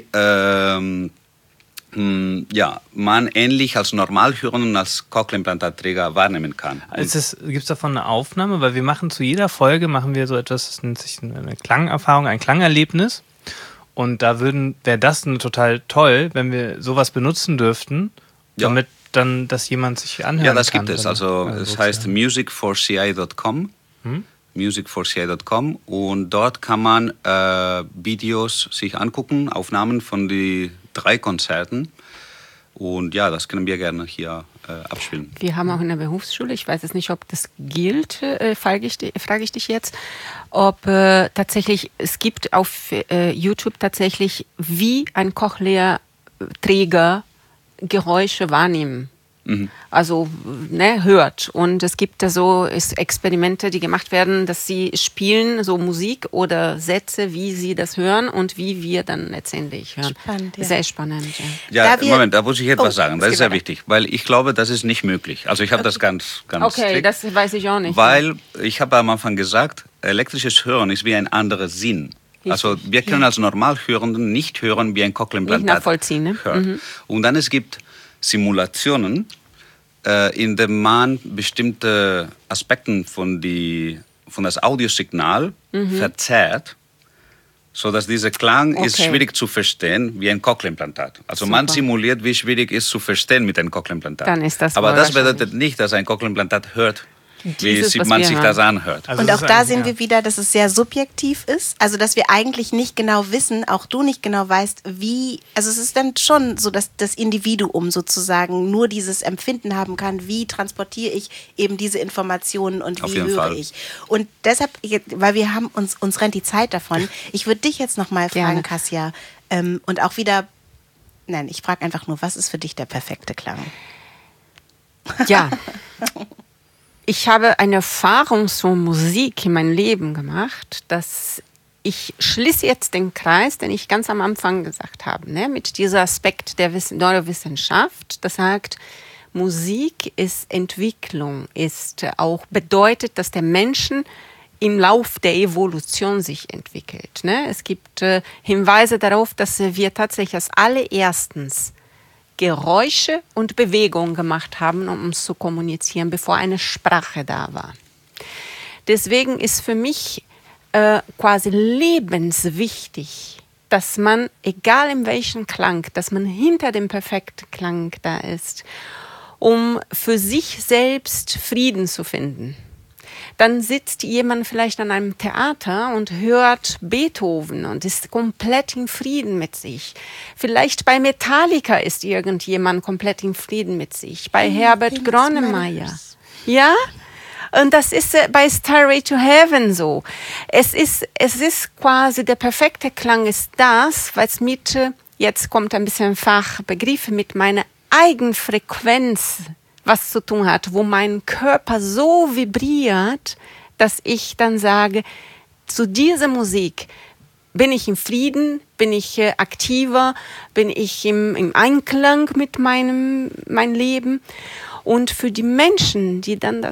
man ähnlich als Normalhörenden und als Cochlea-Implantatträger wahrnehmen kann. Gibt es davon eine Aufnahme? Weil wir machen zu jeder Folge so etwas, das nennt sich eine Klangerfahrung, ein Klangerlebnis. Und da wäre das total toll, wenn wir sowas benutzen dürften, damit dann das jemand sich anhören kann. Ja, das gibt es. Also es heißt musicforci.com. musicforci.com und dort kann man Videos sich angucken, Aufnahmen von die 3 Konzerten und ja, das können wir gerne hier abspielen. Wir haben auch in der Berufsschule, ich weiß jetzt nicht, ob das gilt, frage ich dich jetzt, ob tatsächlich, es gibt auf YouTube tatsächlich, wie ein Cochlea-Träger Geräusche wahrnehmen. Also hört. Und es gibt da so Experimente, die gemacht werden, dass sie spielen, so Musik oder Sätze, wie sie das hören und wie wir dann letztendlich hören. Spannend, ja. Sehr spannend. Ja, Moment, da muss ich etwas sagen. Das ist sehr wichtig, weil ich glaube, das ist nicht möglich. Also ich habe das ganz okay, strikt, das weiß ich auch nicht. Weil ich habe am Anfang gesagt, elektrisches Hören ist wie ein anderer Sinn. Also wir können als Normalhörenden nicht hören, wie ein Cochlea-Implantat hört. Und dann es gibt Simulationen, in denen man bestimmte Aspekte von das Audiosignal verzerrt, sodass dieser Klang ist schwierig zu verstehen wie ein Cochlea-Implantat. Also man simuliert, wie schwierig es ist zu verstehen mit einem Cochlea-Implantat. Dann ist das aber das bedeutet nicht, dass ein Cochlea-Implantat hört, wie man sich das anhört. Also und auch da sehen wir wieder, dass es sehr subjektiv ist. Also dass wir eigentlich nicht genau wissen, auch du nicht genau weißt, wie, also es ist dann schon so, dass das Individuum sozusagen nur dieses Empfinden haben kann, wie transportiere ich eben diese Informationen und wie höre ich. Und deshalb, weil wir haben uns rennt die Zeit davon, ich würde dich jetzt nochmal fragen, Kassia, und auch wieder, nein, ich frage einfach nur, was ist für dich der perfekte Klang? Ja. Ich habe eine Erfahrung zur Musik in meinem Leben gemacht, dass ich schließe jetzt den Kreis, den ich ganz am Anfang gesagt habe, mit diesem Aspekt der Neurowissenschaft, das sagt, Musik ist Entwicklung, ist auch bedeutet, dass der Menschen im Lauf der Evolution sich entwickelt. Es gibt Hinweise darauf, dass wir tatsächlich als allererstens Geräusche und Bewegungen gemacht haben, um uns zu kommunizieren, bevor eine Sprache da war. Deswegen ist für mich quasi lebenswichtig, dass man, egal in welchem Klang, dass man hinter dem perfekten Klang da ist, um für sich selbst Frieden zu finden. Dann sitzt jemand vielleicht an einem Theater und hört Beethoven und ist komplett in Frieden mit sich. Vielleicht bei Metallica ist irgendjemand komplett in Frieden mit sich. Bei Herbert Grönemeyer. Ja? Und das ist bei Stairway to Heaven so. Es ist quasi, der perfekte Klang ist das, weil es jetzt kommt ein bisschen Fachbegriff, mit meiner Eigenfrequenz was zu tun hat, wo mein Körper so vibriert, dass ich dann sage, zu dieser Musik bin ich im Frieden, bin ich aktiver, bin ich im Einklang mit meinem Leben. Und für die Menschen, die dann das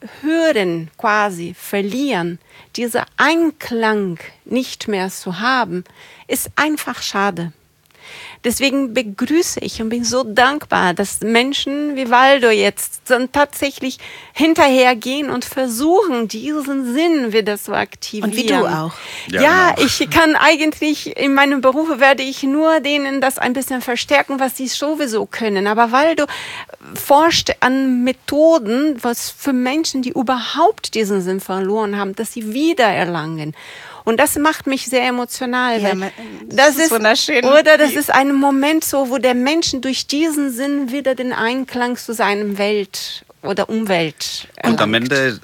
Hören quasi verlieren, dieser Einklang nicht mehr zu haben, ist einfach schade. Deswegen begrüße ich und bin so dankbar, dass Menschen wie Waldo jetzt dann tatsächlich hinterhergehen und versuchen, diesen Sinn wieder zu aktivieren. Und wie du auch. Ja, genau. Ich kann eigentlich, in meinem Beruf werde ich nur denen das ein bisschen verstärken, was sie sowieso können. Aber Waldo forscht an Methoden, was für Menschen, die überhaupt diesen Sinn verloren haben, dass sie wiedererlangen. Und das macht mich sehr emotional. Ja, weil das ist wunderschön. Oder das ist ein Moment so, wo der Mensch durch diesen Sinn wieder den Einklang zu seinem Welt oder Umwelt erlangt. Und am Ende,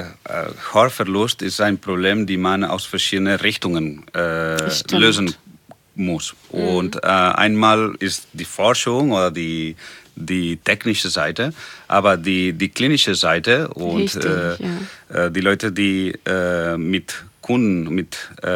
Hörverlust ist ein Problem, die man aus verschiedenen Richtungen lösen muss. Und einmal ist die Forschung oder die technische Seite, aber die klinische Seite und Richtig, die Leute, die mit Kunden, mit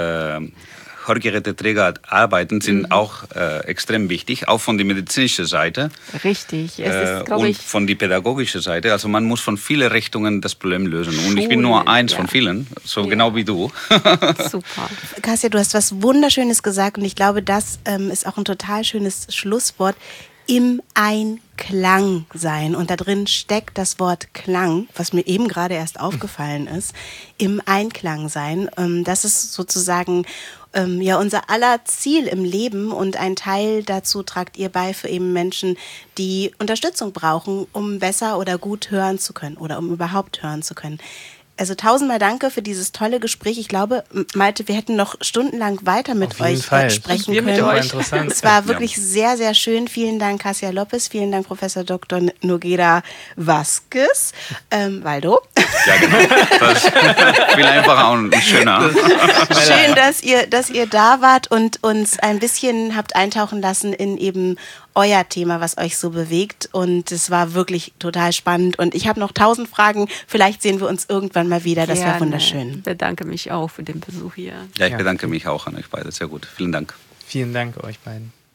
Hörgeräteträger arbeiten, sind auch extrem wichtig, auch von der medizinischen Seite. Richtig, es ist, glaube und ich, von der pädagogischen Seite. Also man muss von vielen Richtungen das Problem lösen. Und ich bin nur eins von vielen, so genau wie du. super. Kassia, du hast was Wunderschönes gesagt und ich glaube, das ist auch ein total schönes Schlusswort. Im Einklang sein. Und da drin steckt das Wort Klang, was mir eben gerade erst aufgefallen ist. Im Einklang sein. Das ist sozusagen ja unser aller Ziel im Leben und ein Teil dazu tragt ihr bei für eben Menschen, die Unterstützung brauchen, um besser oder gut hören zu können oder um überhaupt hören zu können. Also 1000-mal danke für dieses tolle Gespräch. Ich glaube, Malte, wir hätten noch stundenlang weiter mit euch sprechen können. Mit euch. Interessant. Es war wirklich sehr, sehr schön. Vielen Dank, Kassia Lopez. Vielen Dank, Professor Dr. Nogueira Vázquez. Waldo. Ja, genau. Das ist viel einfacher und schöner. Schön, dass ihr da wart und uns ein bisschen habt eintauchen lassen in eben euer Thema, was euch so bewegt. Und es war wirklich total spannend. Und ich habe noch 1000 Fragen. Vielleicht sehen wir uns irgendwann mal wieder. Das war wunderschön. Ich bedanke mich auch für den Besuch hier. Ja, ich bedanke mich auch an euch beide. Sehr gut. Vielen Dank. Vielen Dank euch beiden.